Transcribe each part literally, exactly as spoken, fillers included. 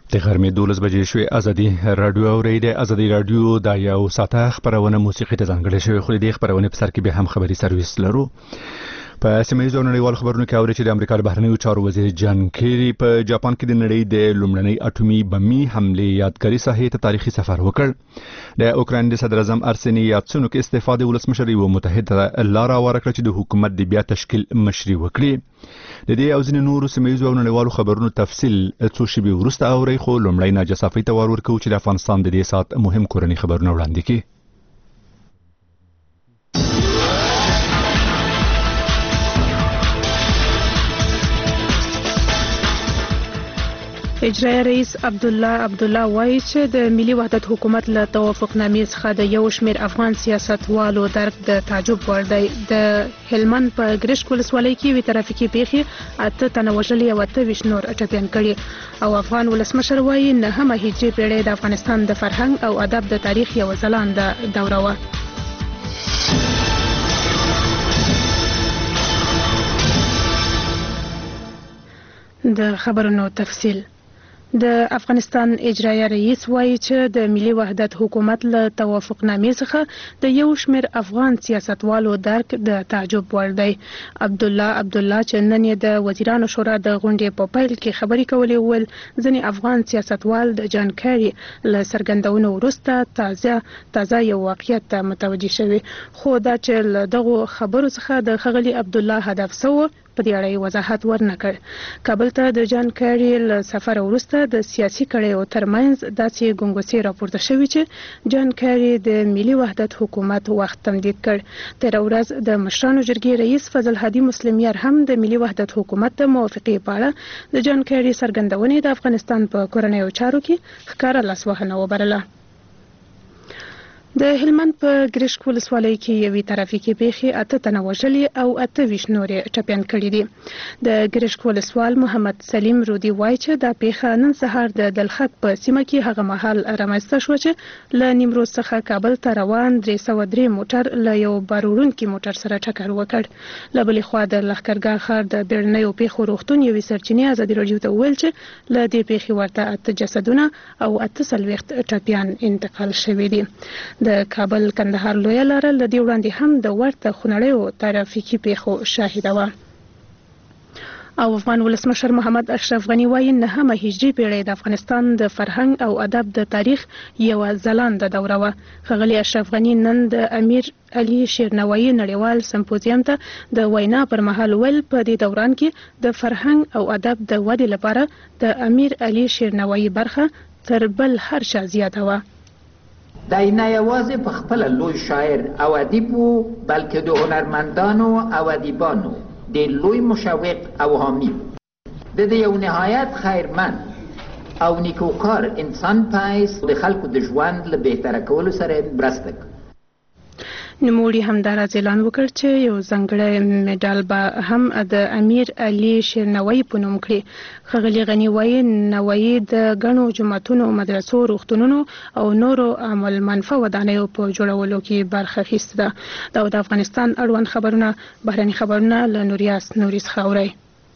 د غرمې دولس بجې شوې. ازادي رادیو اورئ. د ازادي رادیو د یو ساعته خبرونه موسیقي ته ځانګړې شوې، خو د خبرونه په سر کې به هم خبري سرویس لرو. په سیمه‌ییزو نړیوالو خبرونو کې اوري چې د امریکا د بهرنیو چارو وزیر جان کیری په جاپان کې د نړۍ د لومړنۍ اټومي بمي حمله یادګاري ساحې ته تاریخي سفر وکړ. د اوکراین د صدر اعظم ارسني یاتسونوک استفاده ولسمشر یو متحده لار ورکړه چې د حکومت د بیا تشکیل مشري وکړي. د دې او ځینې نورو سیمه‌ییزو نړیوالو خبرونو تفصیل څو شی به ورسته اوري، خو لومړی ناجصافي ته ور ورکو چې د افغانستان د دې سات مهم کورنی خبرونه وړاندې کړي. اجرایي رئیس عبدالله عبدالله وایي چې د ملي وحدت حکومت له توافقنامې څخه د یو شمېر افغان سیاستوالو درک د تعجب وړ دی. د هلمند په ګرشک ولسوالۍ کې وي ترافیکي پیښې اته تنه وژلي او اته ویشت نور ټپیان کړي او افغان ولسمشر وایي نهمه هجري پیړۍ د افغانستان د فرهنګ او ادب د تاریخ یوه ځلانده دوره وه. د خبرونو تفصیل. د افغانستان اجرایي رئیس وایي چې د ملي وحدت حکومت له توافقنامې څخه د یو شمېر افغان سیاستوالو درک د تعجب وړ دی. عبدالله عبدالله چې نن یې د وزیرانو شورا د غونډې په پیل کې خبرې کولې وویل ځینې افغان سیاستوال د جان کیری له څرګندونو وروسته تازه تازه یو واقعیت ته متوجه شوي، خو دا چې له دغو خبرو څخه د ښاغلي عبدالله هدف څه و په دې اړه وضاحت ورنکړ. کابل ته د جان کیری له سفر وروسته د سیاسي کړیو ترمنځ داسې ګنګوسې راپورته شوې چې جان کیری د ملي وحدت حکومت وخت تمدید کړ. تېره ورځ د مشرانو جرګې رئیس فضل هادي مسلمیار هم د ملي وحدت حکومت د موافقې په اړه د جان کیری څرګندونې د افغانستان په کورنیو چارو کې ښکاره لاسوهنه وبلله. د هلمند په ګرشک ولسوالۍ کې یوې ترافیکي پیښې اته تنه وژلي او اته ویشت نورې ټپیان کړي دي. د ګرشک ولسوال محمد سلیم رودي وایي چې دا پیښه نن سهار د دلخک په سیمه کې هغه مهال رامنځته شوه چې له نیمروز څخه کابل ته روان درې سوه درې موټر له یو باروړونکي موټر سره ټکر وکړ. له بلې خوا د لښکرګاه ښار د بیړنیو پیښو روغتون یوې سرچینې ازادي راډیو ته وویل چې له دې پیښې ورته اته جسدونه او اته څلوېښت ټپیان انتقال شوي دي. د کابل کندهار لویه لاره له دې وړاندې هم د ورته خونړیو ترافیکي پیښو شاهده وه. او افغان ولسمشر محمد اشرف غني وایي نهمه هجري پیړۍ د افغانستان د فرهنګ او ادب د تاریخ یوه ځلانده دوره وه. ښاغلي اشرف غني نن د امیر علي شیرنوایي نړیوال سمپوزیم ته د وینا پر مهال ویل په دې دوران کې د فرهنګ او ادب د ودې لپاره د امیر علي شیرنوایي برخه تر بل هر چا زیاته وه. دی نه یوازې په خپله لوی شاعر او ادیب و، بلکې د هنرمندانو او ادیبانو ډېر لوی مشوق او حامی و. د دې یو نهایت خیرمند او نیکوکار انسان په حیث د خلکو د ژوند له بهتره کولو سره مرسته کوي. نوموړي همداراز اعلان وکړ چې یو ځانګړی مډال به هم د امیر علي شیرنوایي په نوم کړي. ښاغلي غني وایي نوایي د ګڼو جوماتونو، مدرسو، روغتونونو او نورو عمل منفه ودانیو په جوړولو کې برخه اخیسته ده. دا د افغانستان اړوند خبرونه بهرني خبرونه له نوریاس نوري څخه اورئ.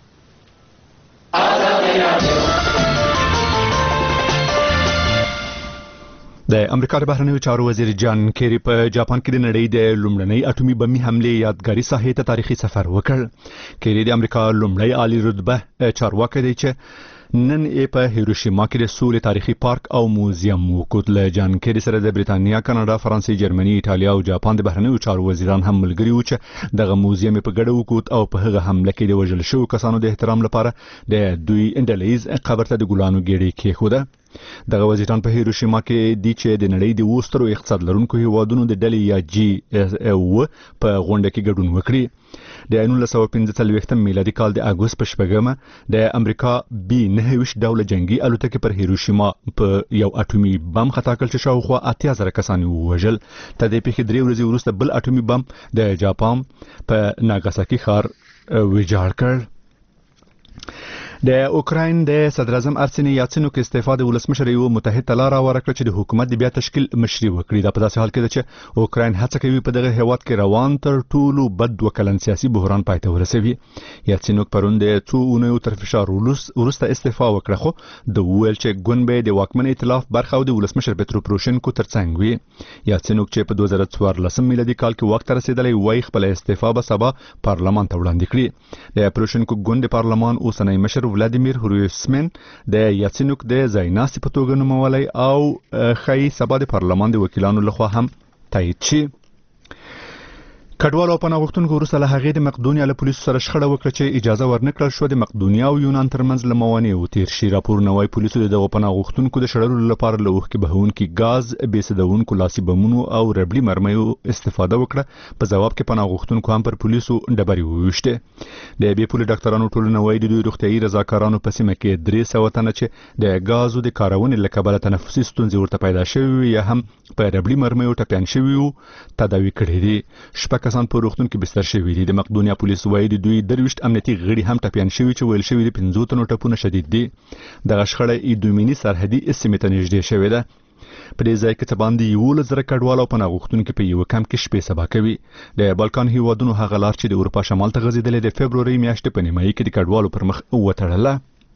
د امریکا د بهرنیو چارو وزیر جان کیری په جاپان کې د نړۍ د لومړنۍ اټومي بمي حمله یادګاري ساحې ته تاریخي سفر وکړ. کیری د امریکا لومړی عالی رتبه چارواکي دی چې نن یې په هیروشیما کې د سولې تاریخي پارک او موزیم وکوت. له جان کیری سره د بریتانیا، کاناډا، فرانسې، جرمني، ایټالیا او جاپان د بهرنیو چارو وزیران هم ملګري وو چې دغه موزیم په ګډه وکوت او په هغه حمله کې د وژل شوو کسانو د احترام لپاره د دوی انډلیز قبر ته د ګلانو ګېډۍ کېښوده. دغه وزیران په هیروشیما کې دي چې د نړۍ د وسترو اقتصاد لرونکو هیوادونو د ډلې یا جی او په غونډه کې ګډون وکړي. د نولس سوه پنځه څلوېښتم میلادي کال د اګوست په شپږمه د امریکا بي نهه ویشت ډوله جنگي الوتکې پر هیروشیما په یو اټومي بم خطا کړل چې شاوخوا اتیا زره کسان ووژل. تر دې پیښې درې ورځې وروسته بل اټومي بم د جاپان په ناګاساکي ښار ویجاړ کړ. د اوکراین د صدر اعظم ارسني یاتسینوک استعفا د ولسمشر یو متحد تلار ورکړه چې د حکومت د بیا تشکیل مشري وکړي. دا په داسې حال کې ده چې اوکراین هڅه کوي په دغه هیواد کې روان تر ټولو بد وکلن سیاسي بحران پای ته ورسوي. یاتسینوک پرون د څو اونیو تر فشار وروسته استعفا وکړه، خو د ویل چې ګوند به د واکمن ائتلاف برخه او د ولسمشر پترو پروشنکو ترڅنګ وي. یاتسینوک چې په دوه زره څوارلسم میلادي کال کې وخت رسیدلی وای خپل استعفا به سبا پارلمان ته وړاندې کړي. د پروشنکو ګوند پارلمان اوسنی مشر ولادیمیر هورویسمن د یاتسینوک د ځایناستي په توګه نومولی او خی سبا د پارلمان د وکیلانو لخوا هم تایید شي. کډوالو په ناغښتونکو وروسته له هغې د مقدونیا له پولیسو سره شخړه وکړه چې اجازه ورنکړل شو د مقدونیا او یونان ترمنځ له موانعو تیر شي. راپورونه وايي پولیسو د دغو په ناغښتونکو د شړلو لپاره له اوښکې بهونکي ګاز، بېسدونکو لاسي بمونو او ربړي مرمیو استفاده وکړه. په ځواب کې په ناغښتونکو هم پر پولیسو ډبرې وویشتې. د بې پولې ډاکټرانو ټولنه وايي د دوی روغتیایي رضاکارانو په سیمه کې درې سوه تنه چې د ګازو د کارونې له کبله تنفسي ستونزې ورته پیدا شوي یا هم په ربړي مرمیو ټپیان شوي وو تداوي کړي دي. شپږ کسان په روغتون کې بستر شوي دي. د مقدونیا پولیس وايي د دوی درویشت امنیتي غړي هم ټپیان شوي چې ویل شوي د پنځو تنو ټپونه شدید دي. دغه شخړه ایدومیني سرحدي سیمې ته نږدې شوې ده. په دې ځای کې څه باندې یولس زره کډوال او پناه غوښتونکي په یو کمپ کې شپې سبا کوي. د بالکان هیوادونو هغه لار چې د اروپا شمال ته غځېدلې د فبروري میاشتې په نیمایي کې د کډوالو پر مخ وتړله.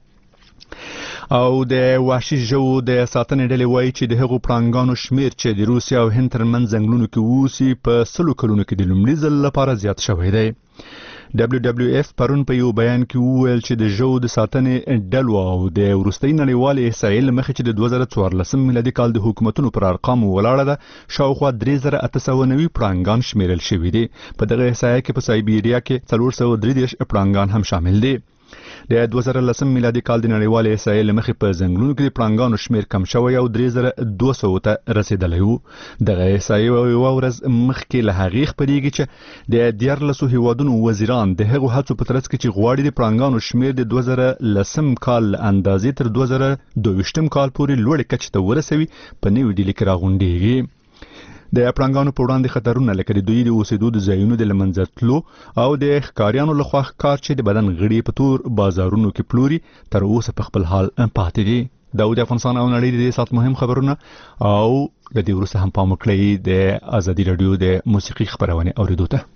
او د وحشي ژوو د ساتنې ډلې وایي چې د هغو پړانګانو شمیر چې د روسیا او هند ترمنځ ځنګلونو کې اوسي په سلو کلونو کې د لومړي ځل لپاره زیات شوی دی. دبليو دبليو اف پرون په یو بیان کې وویل چې د ژوو د ساتنې ډلو او د وروستۍ نړیوالې احصایې له مخې چې د دوه زره څوارلسم میلادي کال د حکومتونو پر ارقامو ولاړه ده، شاوخوا درې زره اته سوه نوي پړانګان شمیرل شوي دي. په دغه احصایه کې په سایبیریا کې څلور سوه درې دېرش پړانګان هم شامل دي. د دوه زره لسم میلادي کال د نړیوالې احصایې له مخې په ځنګلونو کې د پړانګانو شمیر کم شوی او درې زره دوه سوه ته رسیدلی و. دغه احصایې یوه ورځ مخکې له هغې خپرېږي چې د دیارلسو هیوادونو وزیران د هغو هڅو په ترڅ کې چې غواړي د پړانګانو شمیر د دوه زره لسم کال له اندازې تر دوه زره دوه ویشتم کال پورې لوړې کچې ته ورسوي په نوې ډیلي کې راغونډېږي. د پړانګانو په وړاندې خطرونه لکه د دوی د اوسېدو د ځایونو د له منځه تلو او د ښکاریانو لخوا ښکار چې د بدن غړي په تور بازارونو کې پلوري تر اوسه په خپل حال پاتې دي. دا د افغانستان او نړۍ د دې سات مهم خبرونه او د دې وروسته هم پام وکړئ د ازادي رادیو د موسیقي خبرونه اوریدو ته.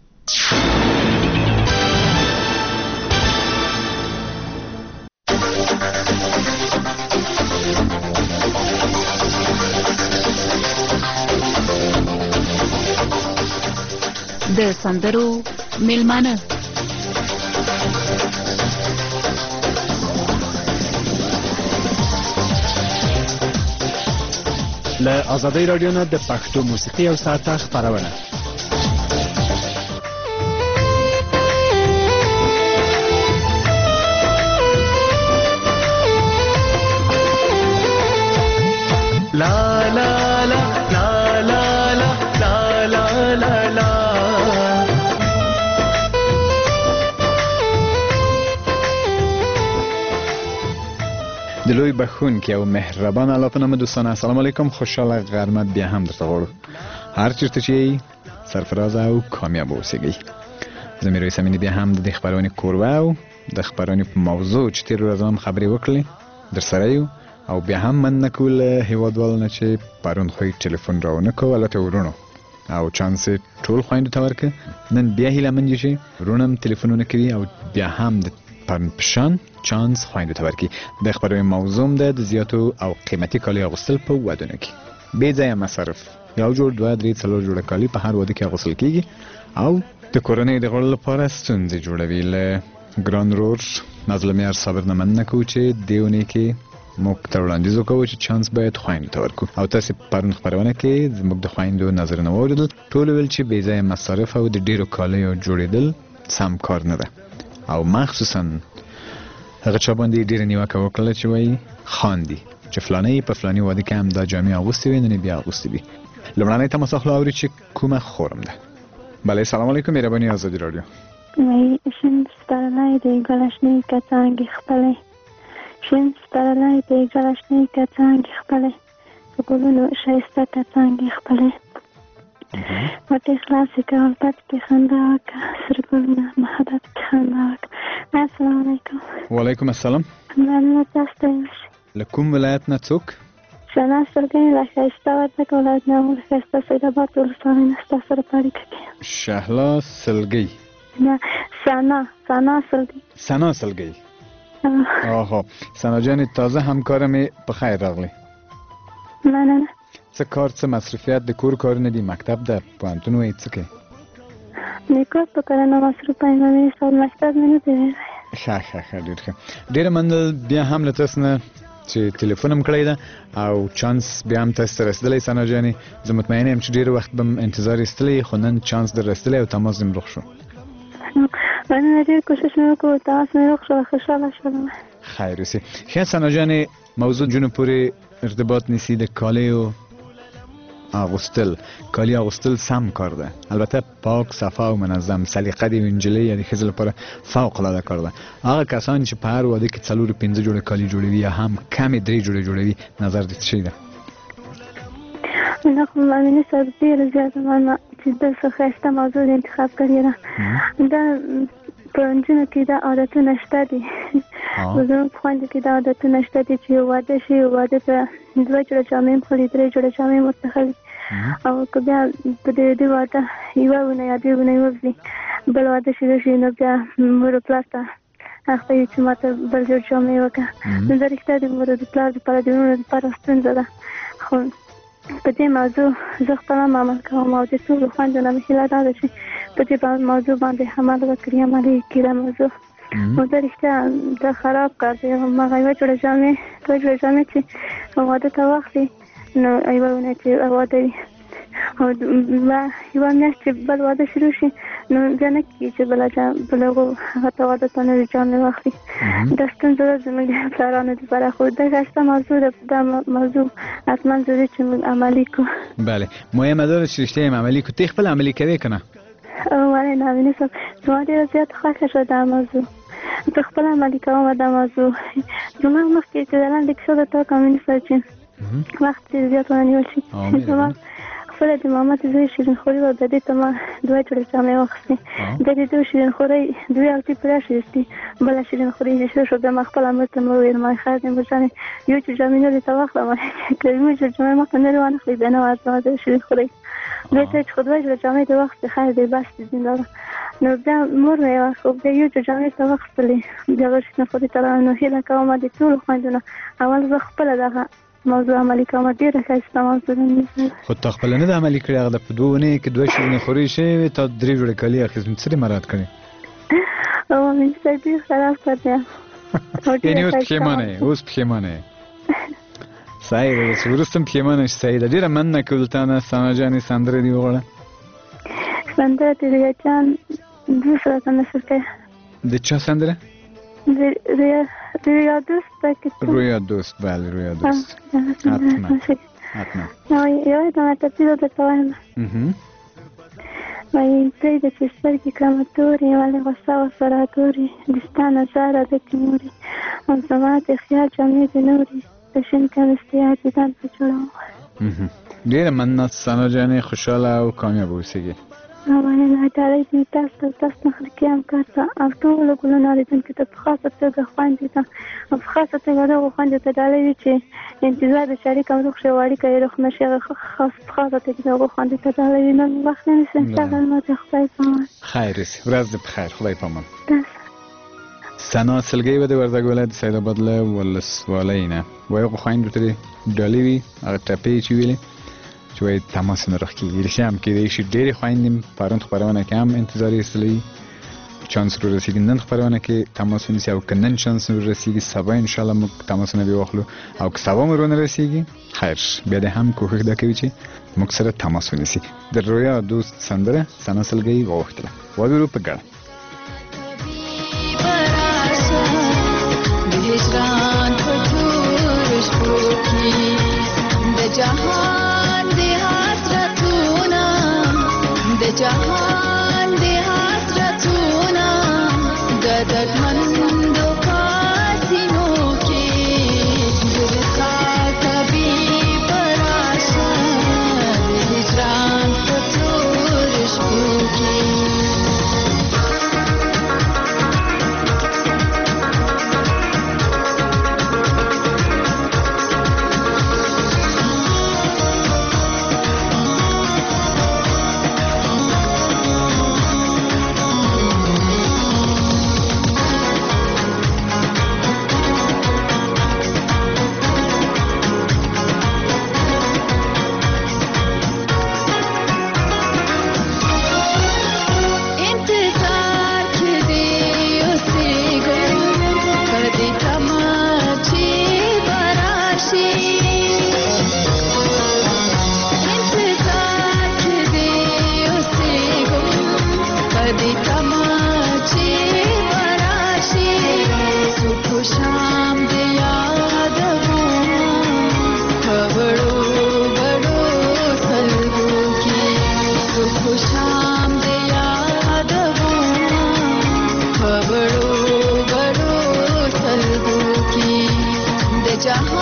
د سندرو میلمانه له آزادۍ رادیو نه د پښتو موسیقي او ساعته خپرونه. لا لا لا لا لا لا لا لا لا د لوی بخښونکي او مهربان الله په نامه دوستانه السلام علیکم. خوشحاله غرمه بیا هم درته غواړو. هر چیرته چې سرفراز او کامیاب اوسئ. زه میرویس امینی بیا هم د دې خپرونې کوربه او د خپرونې په موضوع چې تېرو ورځو هم خبرې وکړلې در سره یو او بیا هم مننه کوو له هیوادوالو نه چې پرون خو یې ټلیفون راونه کو البته ورونو او چانس ټول خویندو ته ورکړه. نن بیا هیله من دي چې ورونه هم ټلیفونونه کوي او بیا هم د پرون په شان چانس خویندو ته ورکړي. د خپرونې موضوع ده د زیاتو او قیمتي کالیو اغوستل په ودونو کې. بې ځایه مصرف یو جوړ دوه درې څلور جوړه کالي په هر واده کې اغوستل کېږي او د کورنۍ د غړو لپاره ستونزې جوړوي. له ګران رور نازل معیار صابر نه مننه کوو چې دې اونۍ کې موږ ته وړاندیز وکړو چې چانس باید خویندو ته ورکړو او تاسې پرون خپرونه کې زموږ د خویندو نظرونه واورېدل. ټولو ویل چې بې ځایه مصارف او د ډېرو کالیو جوړېدل سم کار نه ده او مخصوصا هغه چا باندې ډېره نیوکه وکړله چې وایي خاندي چې فلانی په فلاني واده کې هم دا جامې اغوستې وي نن بیا اغوستې وي. لومړنی تماس اخلو اوري چې کومه خورم ده. بله سلام علیکم مهرباني آزادی رادیو. وی شین سپرلی دی گلشنی کتانگی خپلی شین سپرلی دی گلشنی کتانگی خپلی گلونو شایسته کتانگی خپلی پټې خلاصې کول، پټ کې خندا وکړه، سرګلونه محبت کې خندا وکړه. السلام علیکم. وعلیکم السلام. مننه تاسو ته. له کوم ولایت نه څوک؟ شنا سلګۍ له ښایسته وردګ ولایت نه له ښایسته سیدآباد ولسوالۍ نه ستا سره په اړیکه کې. شهلا سلګۍ. نه سنا سنا سلګۍ. سنا سلګۍ. آها سنا جان تازه همکارم، په خیر راغلی. مننه. څه کار څه مصروفیت د کور کارونه دي، مکتب ده، پوهنتون وایي څه کوي؟ د کور په کارونه مصروفه یم، مې سال مکتب مې نه دی ویلی. ښه ښه ښه ډېر ښه. ډېره مننه بیا هم له تاسو نه چې تلیفون هم کړی ده او چانس بیا هم تاسو ته رسېدلی سنا جانې. زه مطمئنه یم چې ډېر وخت به م انتظار ایستلی، خو نن چانس در رسېدلی او تماس دې م روغ شو. مننه، ډېر کوشش مې وکړو، تماس مې روغ شو، خوشحاله شولم. خیر اوسې. ښه سنا جانې، موضوع جنو پورې ارتباط نیسي د کالیو اغوستل. کالی اغوستل سم کار ده، البته پاک صفا او منظم. سلیقه دی نجلۍ یا د ښځې لپاره فوق العاده کار ده. هغه کسان چې په هر واده کې څلور پنځه جوړه کالي جوړوي یا هم کمې درې جوړې جوړوي، نظر دې څه شی ده؟ نه خو مامینې صاحب ډېره زیاته مننه چې داسې ښایسته موضوع دې انتخاب کړې ده. دا په نجونو کې دا عادتونه شته دي، زموږ په خویندو کې دا عادتونه شته دي چې یو واده شي، یو واده ته دوه جوړه جامې مخلي، درې جوړه جامې ورته خلي، او که بیا په د دې واده یوه ونه یا دوې ونې وځي، بل واده چې وشي نو بیا مور او پلار ته هغه وي چې ما ته بل جوړ جامې وکړه. نو دا رښتیا د مور او د پلار دپاره د وروڼو دپاره ستونزه ده. خو په دې موضوع زه خپله هم عمل کوم او د ټولو خویندو نه مې هیله دا ده چې په دې موضوع باندې عمل وکړي، عمل یې کړي دا موضوع. نو دا رښتیا دا خراب کار دی. هماغه یوه جوړه جامې دوه جوړه جامې چې واده ته واخلي، نو یوه ونه چې واده وي او یوه میاشت چې بل واده شروع شي، نو بیا نه کېږي چې بله بل هغه ته واده ته نوې جامې واخلي. دا ستونزه ده زموږ د پلارانو دپاره. خو دا ښایسته موضوع ده، دا موضوع حتما ضروري چې موږ عملي کړو. بله مهمه دا ده چې رښتیا یې عملي کړو. ته خپله عملي کوې که نه؟ ولې نه مینې صاحب، زما ډېره زیاته خوښه شوه دا موضوع. زه خپله عملي کوم دا موضوع. زما مخکې چې د لنډې کیسه درته وکړم مینې صاحب چې وخت ډېر زیات ونه نیول شي، زما خپله د ماما د زوی شیرینخوري وه، د دې ته ما دوه جوړې جامې واخیستې. د دې دوه شیرینخورۍ دوې الټې پرې اخیستې، بله شیرینخوري نشته شوه. بیا ما خپله مور ته مې وویل ما خیر دی مور جانې یو جوړ جامې نورې ته واخله، که یو جوړ جامې ما ته نورې وانخلې بیا نه وه زما د شیرینخورۍ. بیا ته چې خو دوه جوړه جامې ته واخیستې خیر دی بس دې زنداره. نو بیا مور مې خو بیا یو جوړ جامې ته واخیستلې، بیا هغه شیرینخوري ته راغله. نو هیله کوم د ټولو خویندو نه اول زه خپله دغه موضوع عملي کوم، ډېره ښایسته موضوع ده. خو تا خپله نه ده عملي کړې؟ هغه د په دوه اونۍ کې دوه شیرینخورۍ شوې وې، تا درې جوړې کالي اخیستې، څه دې مراعات کړې؟ او مینې صاحب ډېر خراب کار دی. یعنې اوس پښېمانه یې؟ اوس پښېمانه یې؟ صحیح ده چې وروسته هم پښېمانه شې. صحیح ده. ډېره مننه که له تا نه سنا جانې سندره دې وغواړه. سندره د ریا جان دوست راته نشر کړی. د چا سندره؟ رویا دوست پکې. رویا دوست، بله رویا دوست. حتما حتما. یوه دانه ترتیب درته وایم. وایي پرېږده چې سترګې کړمه تورې، ولې غوسه ورسره ګورې، د ستا نظر عادت مورې، او زما د خیال جامې دې نورې، د شین کمیس یاد دیدن په جوړوم. ډېره مننه سنا جانې، خوشحاله او کامیاب اوسېږي. مننه. ډالۍ دې تاسو ته تاسو نه خلقي همکار ته او ټولو ګلونو اورېدونکو ته په خاصه توګه خویندو ته او په خاصه توګه دغو خویندو ته ډالۍ وي چې انتظار د شریک هم روغ شي او اړیکه یې روغ نه شي. هغه خاص په خاصه توګه دغو خویندو ته ډالۍ وي. نن وخت نه نیسم انشاءالله نو د خدای په امان. خیر اوسې، ورځ دې په خیر، خدای په امان. سنا سلګۍ به د وردګ ولایت د سیدآباد له ولسوالۍ نه وایي هغو خویندو ته ډالۍ وي، هغه ټپې چې ویلې چې وایي تماس نه روغ کېږي. رښتیا هم کېدای شي ډېرې خویندې پرون خپرونه کې هم انتظار یې ایستلی، چانس رو رسیږي نن خپرونه کې تماس ونیسي، او که نن چانس رو رسیږي سبا انشاءالله موږ تماسونه بیا واخلو، او که سبا مو رونه رسیږي خیر بیا دې هم کوښښ دا کوي چې موږ سره تماس ونیسي. د رویا دوست سندره سنا سلګۍ وغوښتله، واورو په ګډه. جهان دی حسرتونه د جهان دی حسرتونه د دردمندو کاسینو کې ګرځا طبیب راشه د هجران په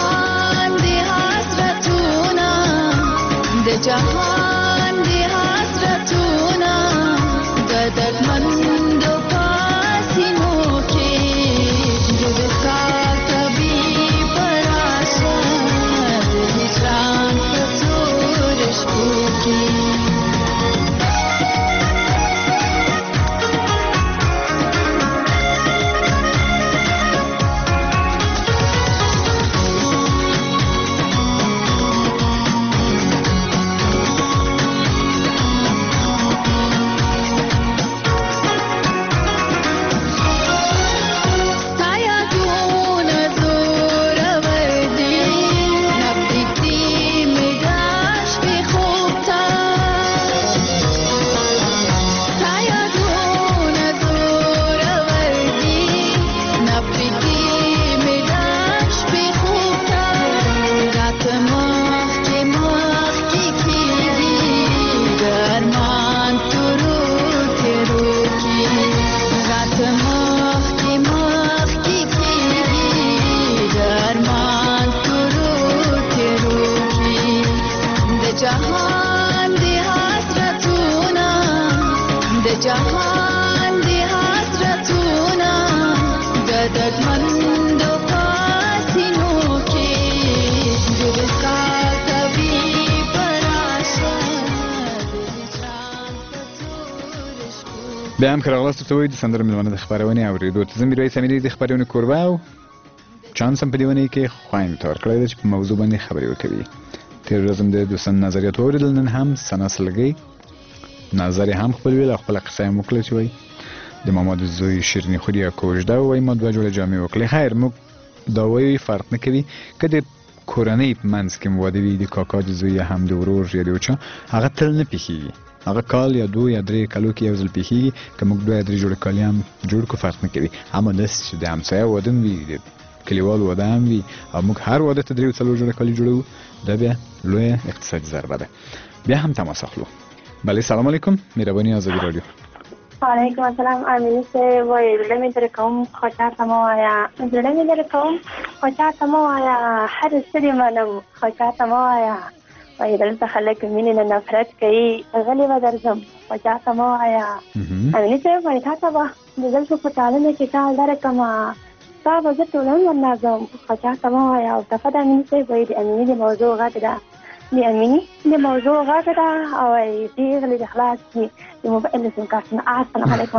جهان دی حسرتونه د جهان دی حسرتونه د دردمندو پاسینو کې د وصال طبیب راشه د هجران په تور شپو کې جهان دی حسرتونه د دردمندو پاسینو کې د وصال طبیب راشه د هجران په تور شپو بیا هم ښه راغلاست ورته وایو د سندرو مېلمانه د خپرونې اورېدو ته زه میرویس امیري د خپرونې کوربه او چانس هم په دې ونې کې خویندو ته ورکړی ده چې په موضوع باندې خبرې وکوي. تېر ورځ هم د دوستانو نظریات واورېدل، نن هم ثنا سلګۍ نظر هم خپل ویل او خپله قصه هم وکړه چې وایي د ماما د زوی شیریني خوري یا کوژده وایي ما دوه جوړه جامې وکړې. خیر موږ دا وایو فرق نه کوي که د کورنۍ په منځ کې هم واده وي د کاکا د زوی یا هم د ورور یا د یو چا، هغه تل نه پیښیږي، هغه کال یا دو یا درې کالو کې یو ځل پیښیږي. که موږ دوه یا درې جوړه کالي هم جوړ کړو فرق نه کوي. اما داسې چې د همسایه واده هم وي د کلیوال واده هم وي او موږ هر واده ته درې څلور جوړه کالي جوړوو، دا بیا لویه اقتصادي ضربه ده. بیا هم تماس اخلو. بله سلام علیکم، مهربانی آزادی رادیو. وعلیکم السلام. امینی صاحب وایي زړه مې در کوم خو چاته مه وایه، زړه مې در کوم خو چاته مه وایه، هر څه دې منم خو چاته مه وایه. وایي دلته خلک مینې نه نفرت کوي، غلې به درځم خو چاته مه وایه. امیني صاحب وایي تا ته به د دلته په ټالنه کې کال درکړمه، ستا به زه ټولن ورنازم خو چاته مه وایه. او دفعه د امیني صاحب وایي د امیني د موضوع غټ ده، د امینی د موضوع غټه ده او پیغلې د خلاص دي د موبایل د سیم کارت نه. السلام علیکم.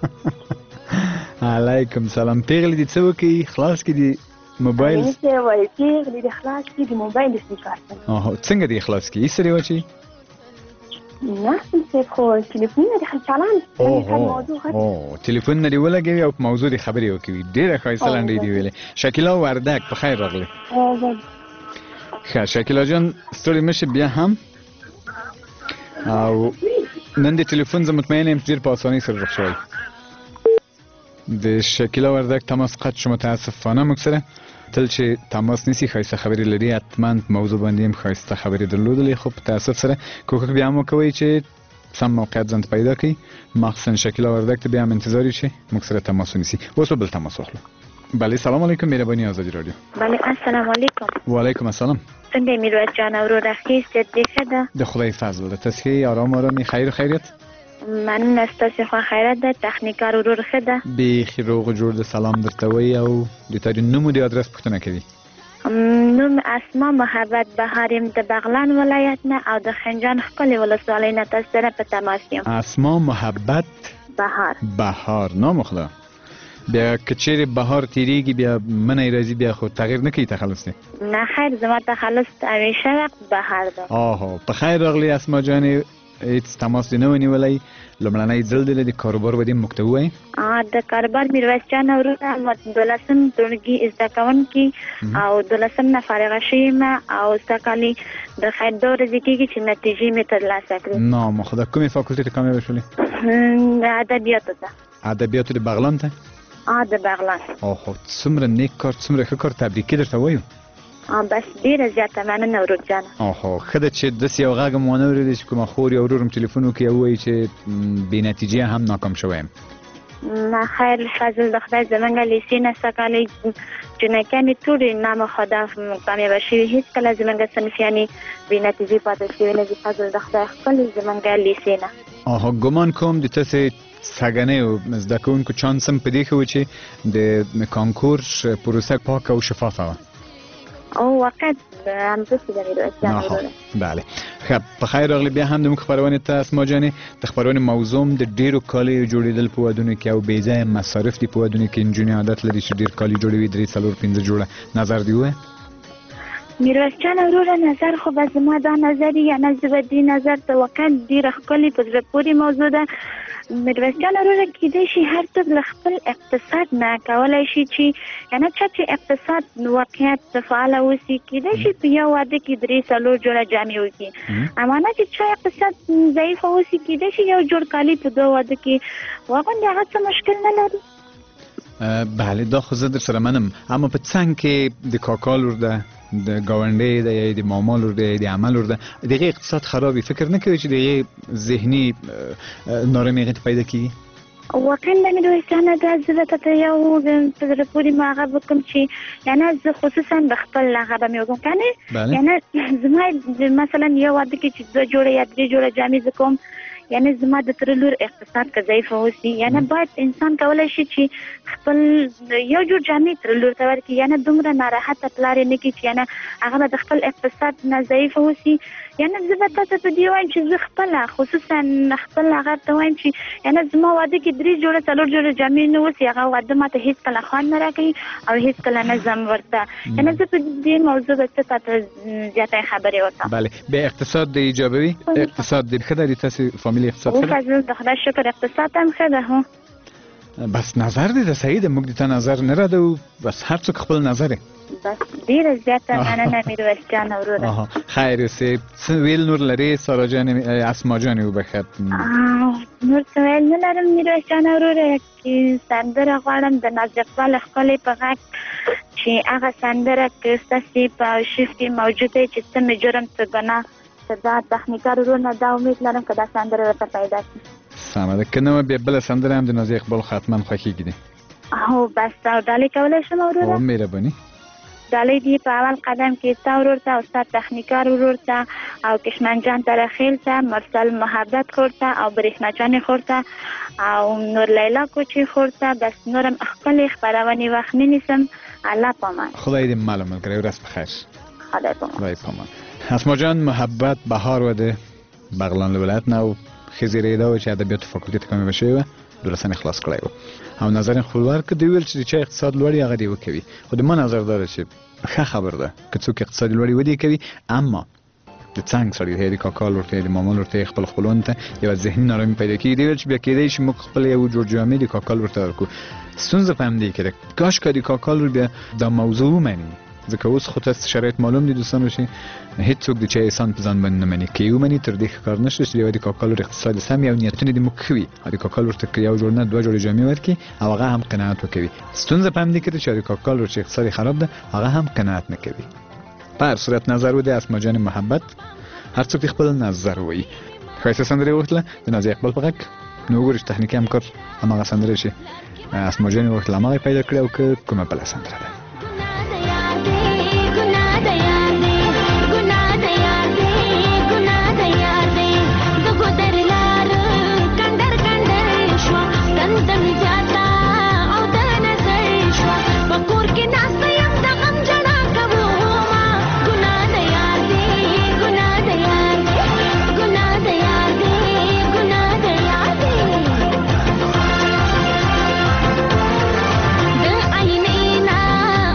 علیکم سلام. پیغلې دې څه وکړي؟ خلاص کړي د موبایل؟ امینی صاحب وایي پیغلې د خلاص کړي د موبایل د سیم کارت نه. اوهو څنګه دې خلاص کړي؟ ایسته دې واچوي؟ نه صاحب خو تلیفونونه دې خل چالان اوه تلیفونونه دې ولګوي او په موضوع دې خبرې وکوي. ډېره ښایسته لنډۍ دې ویلې. شکیلا وردک په خیر راغلې. ښه شکیلا جان ستړې مه شې بیا هم. او نن د ټلیفون زه مطمئنه یم چې ډېر په اسانۍ سره روغ شوی. د شکیلا وردک تماس قطع شو متاسفانه. موږ سره تل چې تماس نیسي ښایسته خبرې لري، حتما په موضوع باندې هم ښایسته خبرې درلودلې، خو په تاسف سره کوښښ بیا هم وکوئ چې سم موقعیت ځان ته پیدا کړي. مخصوصا شکیلا وردک ته بیا هم انتظار یو چې موږ سره تماس ونیسي. اوس به بل تماس واخلو. بله سلام علیکم، مهرباني آزادی رادیو. بله السلام علیکم. وعلیکم السلام. څنګه یې میرویس جان ورور اخیست دې ښه ده؟ د خدای فضل ده. تاسې ښه ارام ارامي خیر خیریت؟ مننه ستاسې خوا خیرت ده. تخنیکار ورور ښه ده؟ بیخي روغ جوړ ده. سلام درته وایي او د تا د نوم او د ادرس پوښتنه کوي. نوم اسما محبت بهار یم د بغلان ولایت نه او د خنجان ښکلې ولسوالۍ نه تاسو سره په تماس یم. اسما محبت بهار بهار نام خدا. بیا که چیرې بهار تیریږي بیا منی راځي بیا خو تغییر نه کوي تخلص دی؟ نه خیر زما تخلص همیشه وقت بهار ده. آها په خیر راغلی اسما جانې، هیڅ تماس دې نه ونیولی. لومړنی ځل دی د کاروبار به دې موږ ته ووایې. د کاروبار میرویس جان وروره دولسم ټولګي زده کوونکي او دولسم نه فارغه شوې یم او زده کالي د خیر دوه ورځې کېږي چې نتیجې مې ترلاسه کړې. نام خدا. کومې فاکولټې ته کامیابه شولې؟ ادبیاتو ته. ادبیاتو د بغلان ته؟ ا د بغلان. اوهو څومره نیک کار، څومره ښه کار. تبریکې درته وایو. بس ډېره زیاته مننه ورور جانه. اوهو ښه ده چې داسې یو غږ هم وانه اورېدی چې کومه خور یا ورور هم تلیفون وکړي او ووایي چې بې نتیجې هم ناکام شوی یم. نه خیر فضل د خدای زمونږ لیسې نه سکالي جنکانې ټولې نام خدا کامیابه شوي هیڅ کله زمونږ صنفیانې بې نتیجې پاتې شوي نه دي فضل د خدای خپل زمونږ لیسې نه. آها ګمان کوم د تاسې سګنې او زده کوونکو چانس هم په دې ښه و چې د کانکور پروسه پاکه او شفافه وه. او واقعا همداسې ده میرویس جان وروره. بله ښه په خیر راغلی بیا هم زموږ خپرونې ته اسما جانې د خپرونې موضوع د ډېرو کالیو جوړېدل په ودونو کې او بې ځایه مصارف دي په ودونو کې نجونې عادت لري چې ډېر کالي جوړوي درې څلور پنځه جوړه نظر دې ووایه. میرویس جان وروره نظر خو به زما دا نظر یا نه زه به دې نظر ته واقعا ډېره ښکلې په زړه پورې موضوع ده. میرویس جان وروره کیدای شي هر څوک له خپل اقتصاد نه کولی شي چې یعنې چا چې اقتصاد واقعیت فعاله اوسي کیدای شي په یو واده کې درې څلور جوړه جامې وکړي، اما نه چې چا اقتصاد ضعیف اوسي کیدای شي یو جوړ کالي په دوه واده کې واغوندي هغه څه مشکل نه لري. بله دا خو زه در سره منم، اما په څنګ کې د کاکا لور ده د ګاونډۍ ده یا د ماما لور ده یا د عمه لور ده د هغې اقتصاد خرابي فکر نه کوي چې د هغې ذهني نارامي هغې ته پیدا کېږي؟ واقعا د میرویس جانه دا زه به ته یو په زړه پورې مې هغه وکړم چې یعنې زه خصوصا د خپل هغه به مې وکړم کنې یعنې زما مثلا یو واده کې چې دوه جوړه یا درې جوړه جامې زه کوم یعنی زما د تر لور اقتصاد که ضعیف اوسي یعنی باید انسان کولی شي چې خپل یو جوړ جامې تر لور ته ورکړي یعنی دومره ناراحته پلار یې نه کړي چې یعنی هغه به د خپل اقتصاد نه ضعیف اوسي. یعنی زه به تاسو ته دې وایم چې زه خپله خصوصا خپل هغه ته وایم چې یعنی زما واده کې درې جوړه څلور جوړه جامې نه اوسي هغه واده ماته هېڅ کله خوند نه راکوي او هېڅ کله نه ځم ورته. یعنی زه په دې موضوع به څه تاته زیاته خبرې وکړم. بله بیا اقتصاد د ایجابوي اقتصاد د ښه دی تاسې فامیلي اقتصاد او فضل د خدای شکر اقتصاد هم ښه ده. هو بس نظر دې د صحیح ده موږ د تا نظر نه راده بس هر څوک خپل نظر یې بس ډېره زیاته مننه میرویس جان وروره. خیر اوسې څه ویل نور لرې سارا جانې اسما جانې وبخښه؟ نور څه ویل نه لرم میرویس جان وروره چې سندره غواړم د ناز اقبال ښکلې په غږ چې هغه سندره که ستاسې په ارشیف کې موجوده چې څه مې جرم څه ګناه که دا تخنیکار ورونه دا امید لرم که دا سندره ورته پیدا شي. سمه ده که نه وه بیا بله سندره هم د نازي اقبال حتما خوښېږي دي. هو بس او ډالۍ کولی شم وروره؟ هو مهرباني ډالۍ دې په اول قدم کې ستا ورور ته او ستا تخنیکار ورور ته او کشمن جان ترخیل ته مرسل محبت خور ته او برېښنا جانې خور ته او نور لیلا کوچي خور ته بس نورم ښکلې خپرونې وخت نه نیسم. الله پامان. خدای دې مال ملګری ورځ بخیر. خدای پامان. خدای پامان. اسما جان محبت بهار و د بغلان له ولایت نه ښځې رېده وه چې ادبیاتو فاکولټي ته کامیابه شوې وه دولسم یې خلاص کړی و او نظر یې خپل ورکړ دوی ویل چې د چا اقتصاد لوړ هغه دې وکوي خو د ما نظر دا ده چې ښه خبر ده که څوک اقتصاد لوړ ودې کوي اما د څنګ سړی دی د کاکا لور ته د ماما لور ته خپل خپلوانو ته یوه ذهني نارامي پیدا کېږي دوی ویل چې بیا کېدی شي موږ خپل یو جوړ جامې د کاکا لور ته ورکړو. ستونزه په همدې کې ده کاش که د کاکا لور بیا دا موضوع ومني ځکه اوس خو تاسو شرایط معلوم دي دوستانو چې هېڅوک د چا احسان په ځان باندې نه مني که یې ومني تر دې ښه کار نشته چې یوه د کاکا لور اقتصاد سم یو نیتونه دې موږ ښه وي او د کاکا لور ته که یو جوړ نه دوه جوړې جامې ورکړي او هغه هم قناعت وکوي. ستونزه په همدې کې ده چې د کاکا لور چې اقتصاد خراب ده هغه هم قناعت نه کوي. په هر صورت نظر و د اسما جان محبت هر څوک خپل نظر وایي. ښایسته سندره یې وویله د نازي اقبال په غږ نو وګورئ چې تخنیکي همکار هماغه سندره چې اسما جان یې وویله هماغه یې پیدا کړې او که کومه بله سندره ده. د عینینا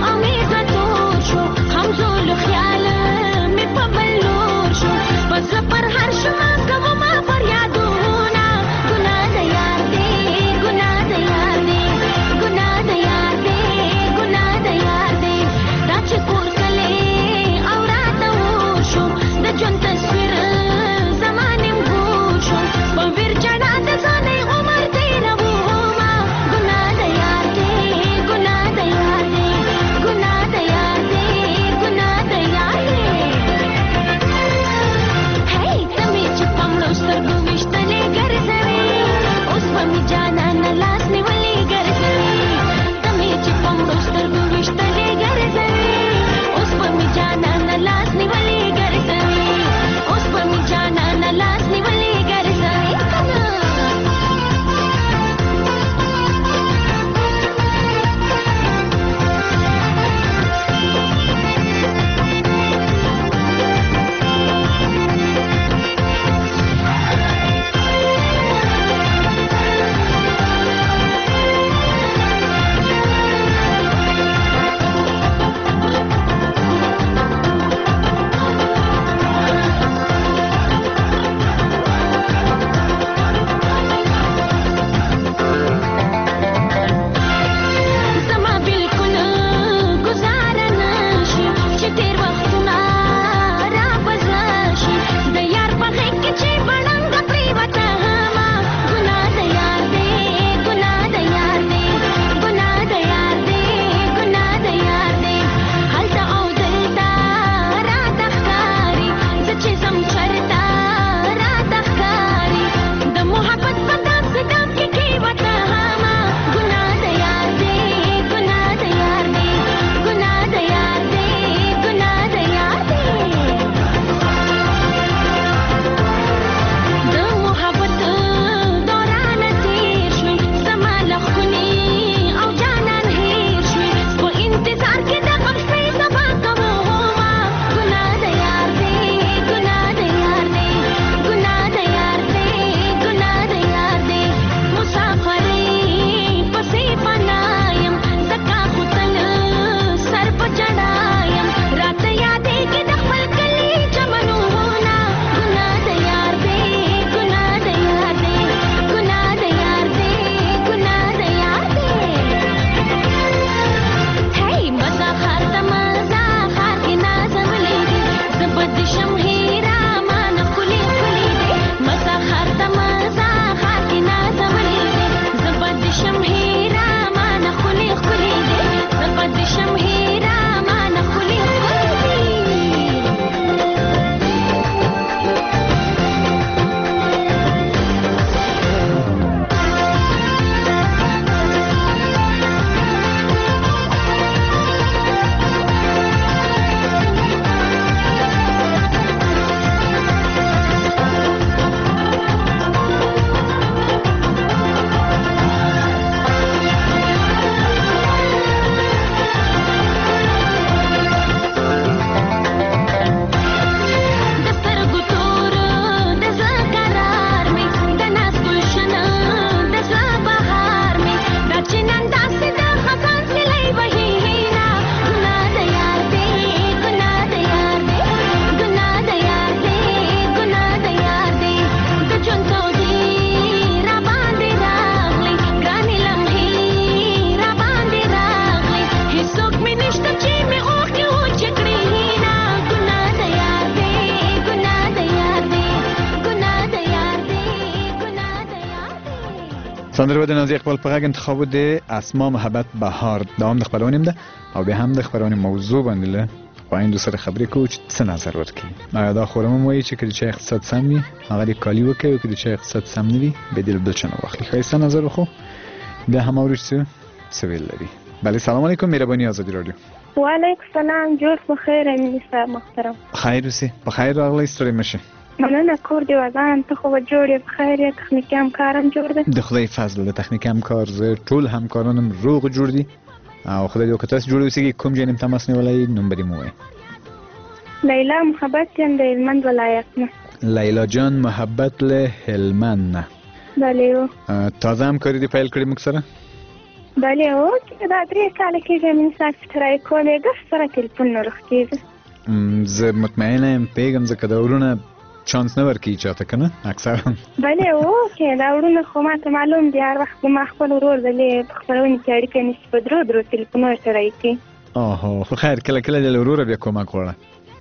سندره د نازي اقبال په غږ انتخاب د اسما محبت بهار دوام د خبرونه ده او به هم د خبرونه موضوع باندې له خوایندو سره خبرې کوو چې څه نظر ورکړي. ما دا خورم وایي چې کله چې اقتصاد سم وي هغه د کالی وکړي او کله چې اقتصاد سم نه وي به دل بل چنه واخلي. خیسته نظر خو به هم اورښت څه ویل لري. بله سلام علیکم مهرباني آزادی رادیو. و علیکم السلام جوړ په خیر امین صاحب محترم. خیر اوسې په خیر راغلی ستړي مشه. مننه کور دی ودان ته خو جوړ یې په خیر یې تخنیکي همکارم جوړ دی. د خدای فضل د تخنیکي همکار زه ټول همکارانم روغ جوړ دي او خدای دې وکړي تاسو جوړ اوسئ. کوم ځای تماس نیولای نوم به دې مو وایي. لیلا محبت یم د هلمند ولایت نه. لیلا جان محبت له هلمند نه. بله تازه همکاري دې پیل کړې موږ سره. بله او چې دا درې کاله کېږي امین صاحب چې ترای کولې ګس سره تلیفون نه رخ کېږي. زه مطمئنه یم پیغام ځکه دا ورونه چانس نه ورکوي چاته که نه اکثرا. بله اوکې دا ورونه خو ماته معلوم دي هر وخت زما خپل ورور دی په خپرونې کې اړیکه نیسي په درو درو تلیفون ورته راایکي. اوهو خو خیر کله کله د وروره بیا کومک غواړه.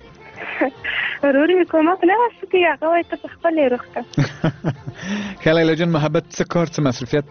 ورور مې کومک نه واسه کوي هغه وایي ته په خپل یې روغ کړه. ښه لیلا جان محبت څه کار څه مصروفیت؟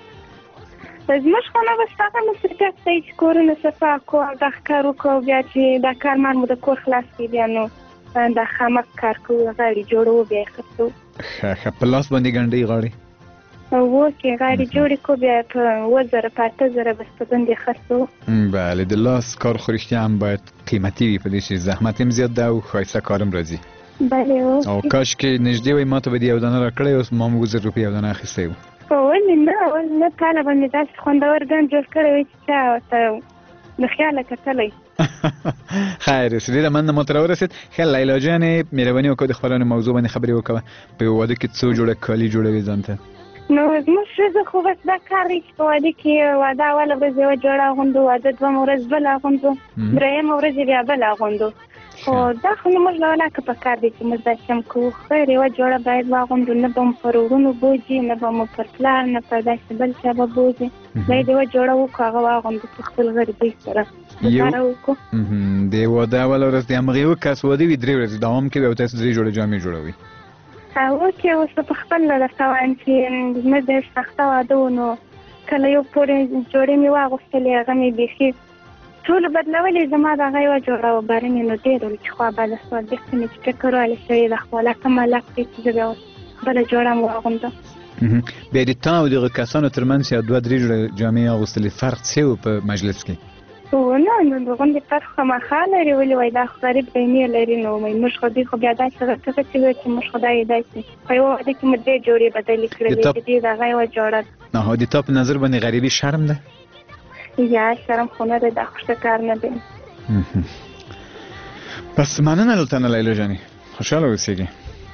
زموږ خو نه بس هغه مصروفیت دی چې کورونه صفا کړو او دغه کار وکړو بیا چې دا کار مال مو د کور خلاص کړي بیا نو دا خامک کار کوو غاړې جوړو بیا یې خرڅو. ښه ښه په لاس باندې ګنډۍ غاړې اوکې غاړې جوړې کړو بیا په اووه زره په اته زره بسته‌بند یې خرڅو. بله د لاس کار خو رښتیا هم باید قیمتي وي په دې چې زحمت هم زیات ده او ښایسته کار هم راځي. بله او کاشکې نږدې وای ما ته به دې یو دانه راکړی اوس ما اووه زره روپۍ یو دانه اخیستی و. ولې نه ولې نه تاله به مې داسې خوندور ګنډ جوړ کړی وای چې چا ورته د خیاله کتلی. خیر اوسې ډېره مننه ما ته راورسېد. ښه لیلا جانې مهرباني وکړه د خپرونې موضوع باندې خبرې وکړه. په یو واده کې څو جوړه کالي جوړوي ځان ته؟ نو زموږ ښځه خو بس دا کار دی چې په واده کې واده اوله ورځ یوه جوړه اغوندو واده دویمه ورځ بله اغوندو درېیمه ورځ یې بیا بله اغوندو. خو دا خو نو موږ له ولاکه په کار دی چې موږ دا چم کوو. خیر یوه جوړه باید واغوندو نه به مو پر وروڼو بوځي نه به مو پر پلار نه پر داسې بل چا به بوځي. باید یوه جوړه وکړو هغه واغوندو په خپل غریبۍ سره ګزاره وکړو. د واده اوله ورځ د همغې یو کس واده وي درې ورځې دوام کوي او تاسو درې جوړې جامې جوړوئ. اوکې اوس په خپل درته وایم چې زموږ ډېر سخته واده و نو کله یو پورې جوړې مې واغوستلې هغه مې بیخي ټولو بدلولې زما د هغه یوه جوړه و باره مې نو ډېر ول چې خوا بده سوه بېرته مې چې ټکر والی شوې ده خو لکه ملک دی چې زه بیا اوس بله جوړه م واغوندم. بیا د تا او دغه کسانو تر منځ چې دوه درې جوړه جامې اغوستلې فرق څه و په مجلس کې؟ نه نو د غونډې فرق خامخا لري ولې وایي دا خو غریب بینې لري نو موږ خو دوی خو بیا داسې غټه غټې وایي چې موږ خو دا یې داسې په یوه واده کې مو درې جوړې بدلې کړلې د دې د هغه یوه جوړه ده. نو د تا په نظر باندې غریبي شرم ده؟ یا شرم خو نه دی دا خو ښه کار نه دی. بس مننه له تا نه لیلا جانې خوشحاله اوسېږي.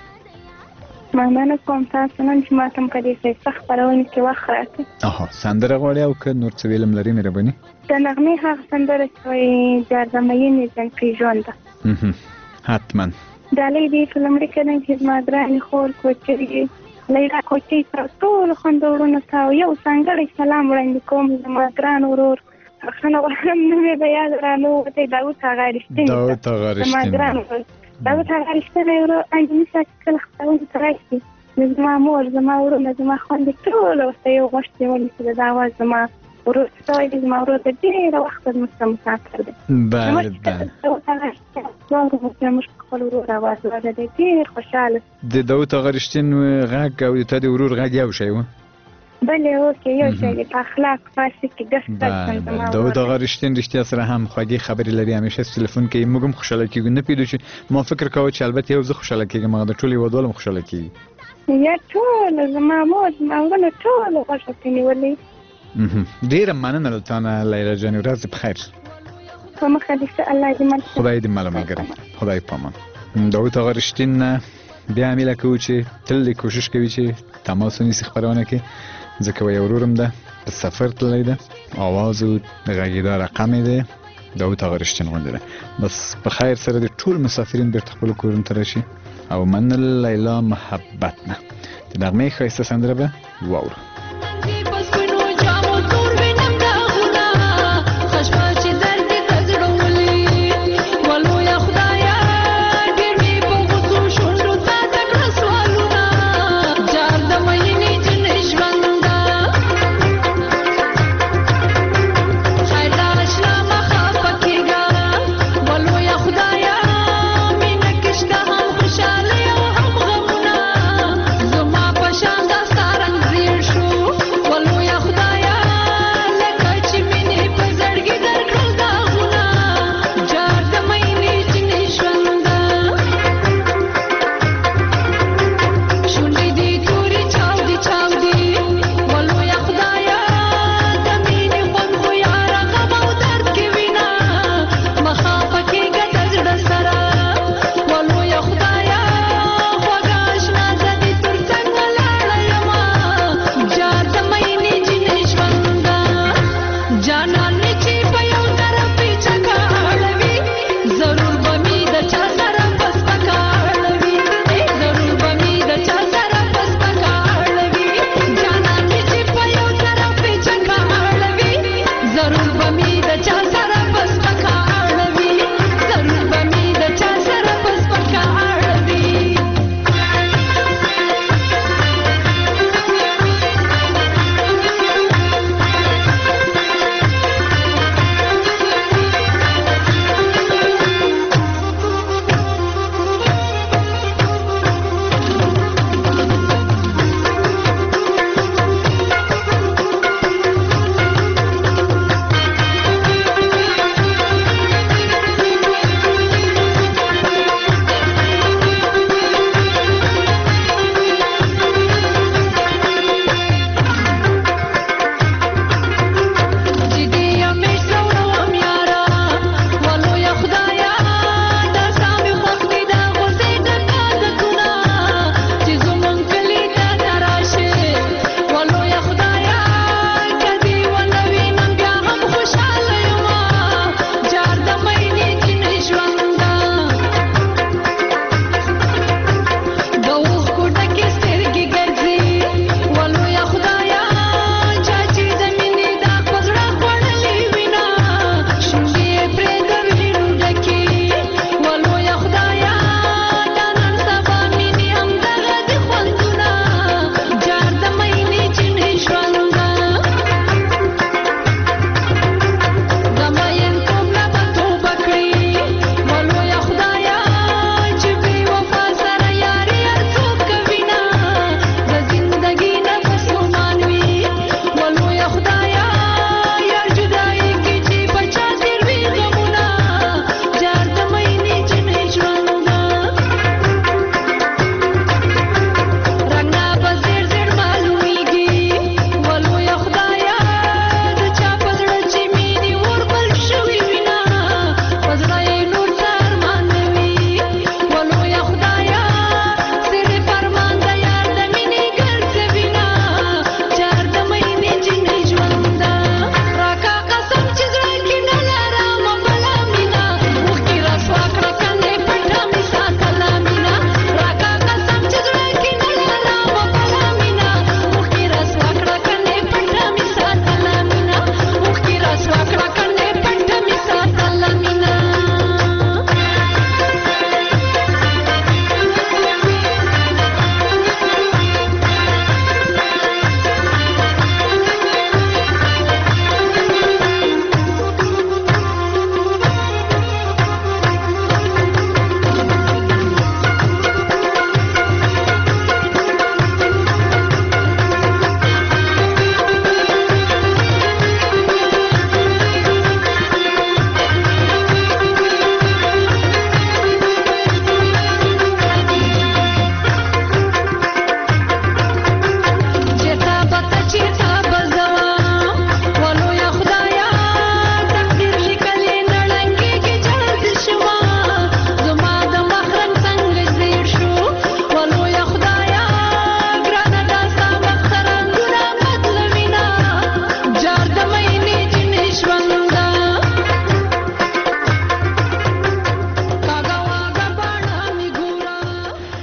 مننه کوم تاسو نن چې ما ته هم په دې ښایسته خپرونې کې وخت راکړ. اها سندره غواړې او که نور څه ویلم لرې مهرباني؟ د نغمې هغه سندره چې وایي جارزمینې جنکۍ ژونده. حتما ډالۍ دې په لومړي قدم کې زما ګرانې خور کوچۍ لیلا کوچۍ ته ټولو خوندورونو ته یو ځانګړی سلام وړاندې کوم زما ګران ورور بخښنه غواړم نوم یې به یاد رانووتی داود هغه رښتیني داود هغه زما ګران ورور داود هغه رښتینی ورور انجمي صاحب چې کله خپرونې ته راشي نو زما مور زما ورونه زما خویندې ټوله ورته یو غوښت یې ونیسي د دا اواز زما ورور څه وایي چې زما ورور د ډېره وخته زموږ سره مسافر دی. بله بله زموږ خپل ورور اواز واورېدی ډېر خوشحاله. د داود هغه رښتین غږ او د تا د ورور غږ یو شی و؟ بله اوکې یو شی دی په اخلاق په هسې کې ګس ګس بله داود هغه رښتین رښتیا سره هم خوږې خبرې لري همیشه تلیفون کوي موږ هم خوشحاله کېږو نه پوهېدو چې ما فکر کوه چې البته یو زه خوشحاله کېږم هغه د ټولو هېوادوال هم خوشحاله کېږي. یا ټوله زما مور زما ورونه ټولو غوښه پرې نیولې. ډېره مننه له تا نه لیلا جانې ورځ دې په خیر. په مخه دې شه الله دې مل خدای دې مله ملګری خدای په امان. داود هغه رښتین نه بیا همیله کوو چې تل دې کوشش کوي چې تماس ونیسي خپرونه کې ځکه وایي ورور هم ده په سفر تللی ده اواز او د غږېدا رقم یې دی داود هغه رښتین غوندې ده. بس په خیر سره د ټول مسافرین بېرته خپلو کورونو ته راشي او مننه لیلا محبت نه د نغمې ښایسته سندره به واورو.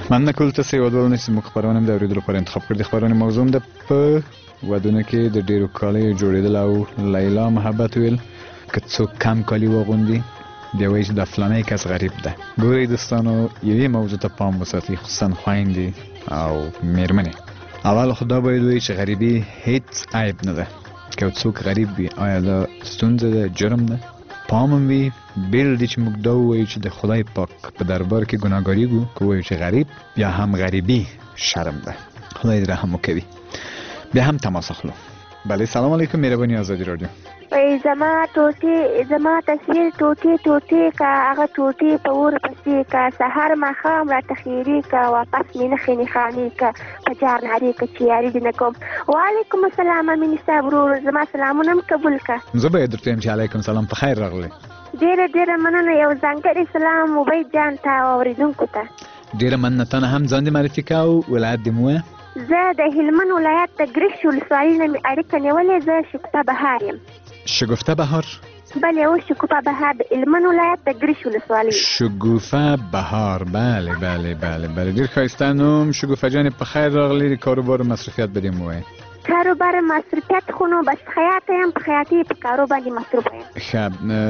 مننه کول تاسې ودولنه چې زموږ خپرونه مې د اورېدلو لپاره انتخاب کړې. د خپرونې موضوع ده په ودونه کې د ډېرو کالیو جوړېدل او لیلا محبت ویل. که څوک کم کالي واغوندي بیا وایي چې دا فلانی کس غریب ده. ګورئ دوستانو یوې موضوع ته پام وساتئ، خصوصا خویندې او میرمنې. اول خو دا باید وایي چې غریبي هیڅ عیب نه ده. که څوک غریب وي آیا دا ستونزه ده، جرم ده؟ پام هم وي بیل دی چې موږ دا ووایو چې د خدای پاک په دربار کې ګناهګاریږو که وایو چې غریب یا هم غریبي شرم ده. خدای دې رحم وکوي. بیا هم تماس اخلو. بله سلام علیکم، مهرباني آزادي رادیو. وای زما ټوټې زما تصویر ټوټې ټوټې کا هغه ټوټې په اور پسې کا سحر ماښام راته خیرې کا واپس مې نښې نښانې کا په جار نارې کا چې یاري دې نه کوم. وعلیکم السلام امین صاحب ورور، زما سلامونه هم قبول کا. زه به یې درته وایم چې علیکم سلام، په خیر راغلی. ډېره ډېره مننه. یو ځانګړی سلام عبید جان ته او اورېدونکو ته. ډېره مننه. تا نه هم ځان دې معرفي کا او ولایت دې مو ووایه. زه د هلمند ولایت د ګرشک ولسوالۍ نه مې اړیکه نیولې. زه شګوفه بهار یم. شګوفه بهار؟ بله او شګوفه بهار د هلمند ولایت د ګرشک ولسوالۍ. شګوفه بهار، بله بله بله بله ډېر ښایسته نوم. شګوفه جانې په خیر راغلی. د کاروبار مصروفیت به دې مو ووایه. کاروبار مصروفیت خو نو بس خیاطه یم، په خیاطۍ په کارو باندې مصروفه یم. ښه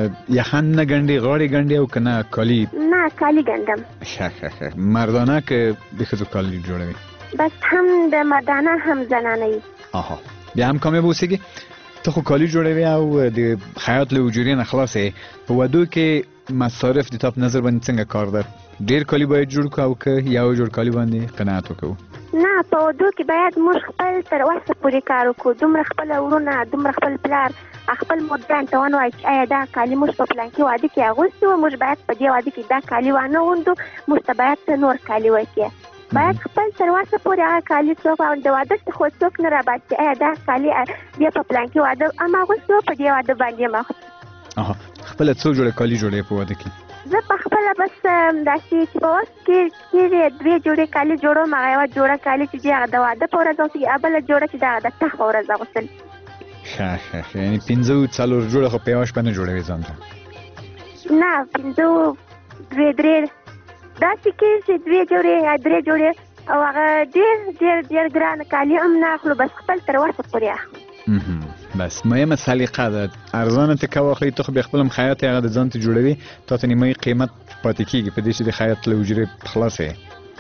یخن نه ګنډې، غاړې ګنډې او که نه کالي؟ نه کالي ګنډم. ښه ښه ښه. مردانه که د ښځو کالي جوړوي؟ بس هم د مردانه هم زنانه. آها بیا هم کامیاب اوسېږي. ته خو کالي جوړوي او د خیاط له اجورې نه خلاص یې. په ودو کې مصارف د تا په نظر باندې څنګه کار ده؟ ډېر کالي باید جوړ کړو او که یو جوړ کالي باندې قناعت وکړو؟ نه په ودو کې باید موږ خپل تر وسه پورې کار وکړو. دومره خپل ورونه، دومره خپل پلار، خپل مدیران ته ونه وایي چې آیا دا کالي موږ په پلانکي واده کې اغوستي وو، موږ باید په دې واده کې دا کالي وانه غوندو، موږ ته باید نور کالي وکړي. باید خپل تر وسه پورې هغه کالي څوک او د واده خو څوک نه راباسي آیا دا کالي بیا په پلانکي واده هم اغوستي وو، په دې واده باندې هم اغوستي. اها خپله څو جوړه کالي جوړوې په واده کې؟ زه په خپله بس داسې چې په وخت کې چېرې دوې جوړې کالي جوړوم. هغه یوه جوړه کالي چې دي هغه د واده په ورځ اغوستل کېږي، بله جوړه چې د هغه د تخ په ورځ اغوستل. ښه ښه ښه. یعنې پنځه څلور جوړه خو په یوه شپه نه جوړوې ځان ته؟ نه پنځه دوې درې داسې کېږي چې دوې جوړې یا درې جوړې او هغه ډېر ډېر ډېر ګران کالي هم نه اخلو، بس خپل تر وسه پورې اخلو. بس مهمه سلیقه ده. ارزانه ته که واخلې ته خو بیا خپل هم خیاط یې هغه د ځان ته جوړوي، تا ته نیمایي قیمت پاتې کېږي په دې چې د خیاط له اجورې خلاص یې.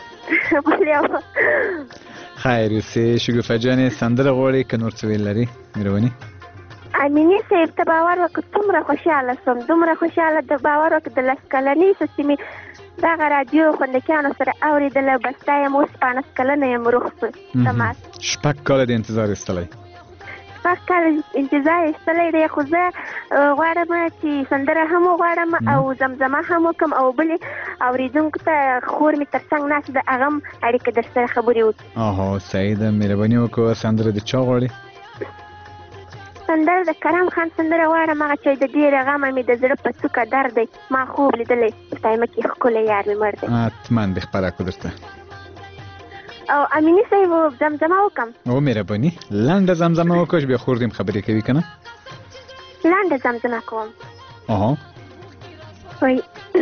خیر اوسې. شګوفه جانې سندره غواړې که نور څه ویل لرې مهرباني؟ امینې صاحب ته باور وکړه دومره خوشحاله شوم، دومره خوشحاله د باور وکړه د لس کلنۍ سیمې دغه رادیو خوندکیانو سره اورېدله. بس دا یم اوس پانس کلنه یم روغ تماس. شپږ کاله د انتظار ایستلی؟ شپږ کاله انتظار ایستلی دی، خو زه غواړم چې سندره هم وغواړم او زمزمه هم وکړم او بلې اورېدونکو ته خور مې تر څنګ ناست ده هغه هم اړیکه در سره خبرې وکړي. اها صحیح ده. مهرباني وکړه. سندره د چا غواړې؟ سندره د کرم خان سندره غواړم، هغه چې د ډېره غمه مې د زړه په څوکه درد دی، ما خوب لیدلی په تایمه کې ښکلی یار مې مړ دی. حتما دې خپره کړو درته. او امیني صاحب زمزمه وکړم؟ او مهرباني لنډه زمزمه وکړه چې بیا خور دې هم خبرې کوي که نه؟ لنډه زمزمه کوم. اها وایي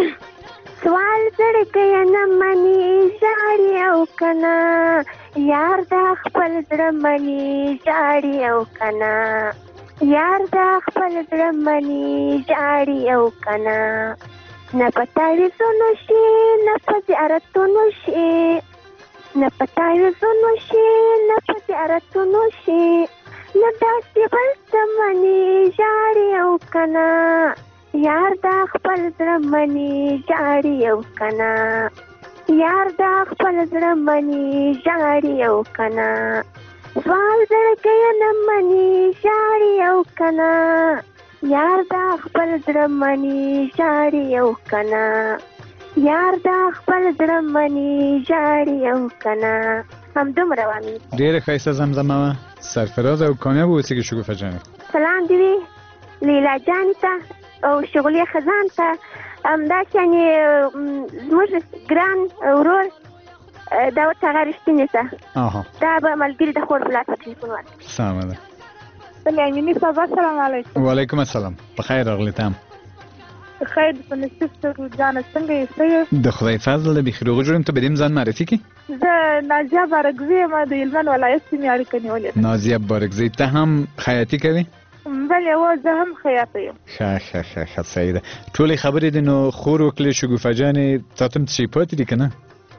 سوال زړګی نه مني ژاړي او که نه، یار دا خپل زړه مني ژاړي او که نه، یار دا خپل زړه مني ژاړي او که نه، نه په تعویذونو شي نه په زیارتونو شي، نه په تعویذونو شي نه په زیارتونو شي، نه داسې بل څه مني ژاړي او که نه، یار دا خپل زړه مني ژاړي او که نه، یار دا خپل زړه مني ژاړي او که نه، سوال زړګی نه مني ژاړي او که نه، یار دا خپل زړه مني ژاړي او که نه، یار دا خپل زړه مني ژاړي او که نه. همدومره وامي. ډېره ښایسته زمزمه وه. سرفراز او کامیاب اوسېږي شګوفه جانې. سلام دې وي لیلا جانې ته او شغلې خزان ته، همداسې یعنې زموږ ګران ورور دا ورته هغه رښتینې ته دا به ملګري د خور پلار په ټلیفون ورکړي. سمه ده. بلې امینې صاحب السلام علیکم. وعلیکم السلام. په خیر راغلی ته هم. خیر په نصیب سره جان څنګه یې؟ د خدای فضل به خیروغ جوړم ته بدیم ځان معرفي کی. زه نازیه بارګزی ما د هلمند ولایت سیمې اړیکه نیولې. نازیه بارګزی ته هم خیاطي کوي؟ بله و زه هم خیاطه یم. ښه ښه ښه ښه صحیح ده. ټولې خبرې دي نو خور وکړې شګوفه جانې تا ته هم څه شی پاتې دي که نه؟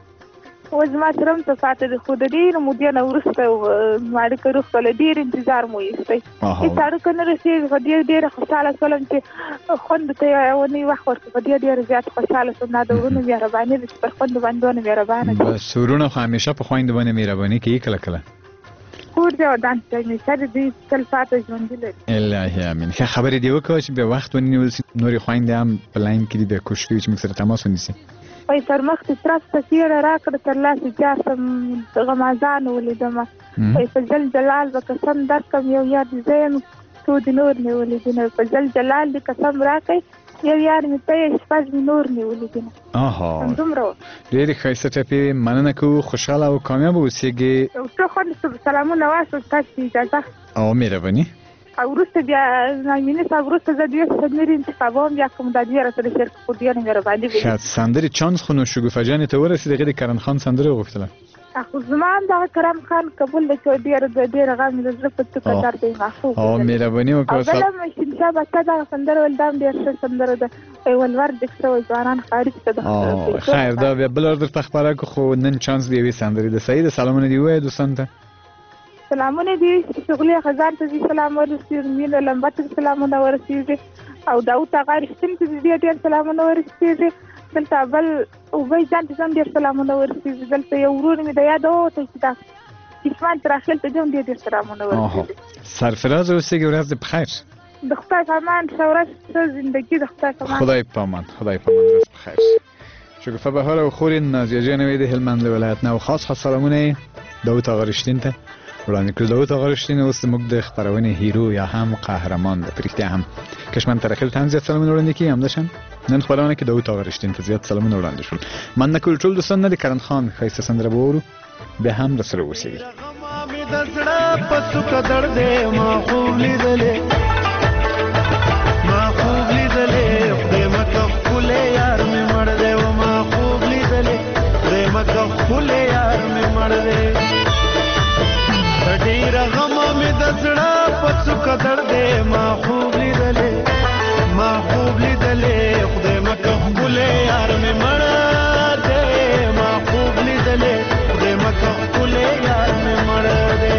و زما سره هم څه پاتې دي خو د ډېرو مودې نه وروسته اړیکه روغتله ډېر انتظار مو ایستی. هېڅ اړیکه نه رسېږي خو ډېر ډېره خوشحاله شولم چې خویندو ته یې ونې وخت ورکړو په دې ډېره زیات خوشحاله شوم. دا د وروڼو مهرباني ده چې پر خویندو باندې دونه مهربانه دي. بس وروڼه خو همیشه په خویندو باندې مهرباني کوي کله کله. کور دی او دان چې همیشه د دوی تل پاته ژوندي لري. الهي امین. ښه خبرې دې وکړه چې بیا وخت ونیول شي نورې خویندې هم په لاین کې دي بیا کوشش کوي چې موږ سره تماس ونیسي. وایي تر مخکې ترس ته څېړه راکړه تر لاسې جار سم غمازان ولیدمه. وایي په جل جلال به قسم درکړم یو یار دې زه یم څو دې نور مې ولیدینه. په جل جلال دې قسم راکړئ یو یار مې ته یې شپږ مې نور مې ولیدینه. همدومره وه. ډېرې ښایسته ټپې مننه کوو. خوشحاله او کامیابه اوسېږې. څو خویندو سلامونه واچوم تاسو اجازه او مهرباني. او وروسته بیا نایمینې صاحب وروسته زه دوی سندرې انتخابوم بیا کوم دا دوی راته د شرک خو ډېره مهرباني کوي. ښه سندرې چانس خو نو شګوفه جانې ته ورسېد هغې د کرم خان سندرې وغوښتله. خو زما هم دغه کرم خان قبول دی چې ډېره د ډېره غم د زړه په څوکه درد یې محفوظ او مهرباني وکړه. او بله هم شینشاه بچه دغه سندره ویل دا هم ډېر ښه سندره ده. وایي ولور ډک شوی ځوانان ښاري ته د خیر دا بیا بله ور درته خپاره کړو خو نن چانس د یوې سندرې د صحیح د سلامونه دې ووایه دوستانو ته. سلامونه دي شغلې خزان ته دې سلام ورسېږي مینه لمبه ته سلامونه ورسېږي او داود اغا رښتین ته دې ډېر سلامونه ورسېږي. دلته بل اوبۍ جان ته هم ډېر سلامونه ورسېږي. دلته یو ورور مې د یادوه ته چې دا عثمان تراخیل ته دې هم ډېر ډېر سلامونه ورسېږي. سرفراز اوسېږي ورځ دې په خیر. د خدای په امان ښه ورځ ښه زندګي د خدای په امان. خدای په امان خدای په امان ورځ په خیر. شګوفه بهار او خورې نازیه جانې د هلمند له ولایت نه او خاص خاص سلامونه یې داود اغا رښتین ته وړاندې کړل. داود اغا رښتین اوس زموږ د خپرونې هیرو یا هم قهرمان ده. په رښتیا هم کشمن ترخیل ته هم زیات سلامونه وړاندې کړي همداشان نن خپرونه کې داود اغا رښتین ته زیات سلامونه وړاندې شول. مننه کول ټول دوستان نه د کرن خان ښایسته سندره به واورو بیا هم راسره اوسېږي. ډېر غم مې د زړه په څوکه درد دی ما خوب لیدلې ما خوب لیدلې خدای مکه ښکلی یار مې مړ دی ما خوب لیدلې خدای مکه ښکلی یار مې مړ دی.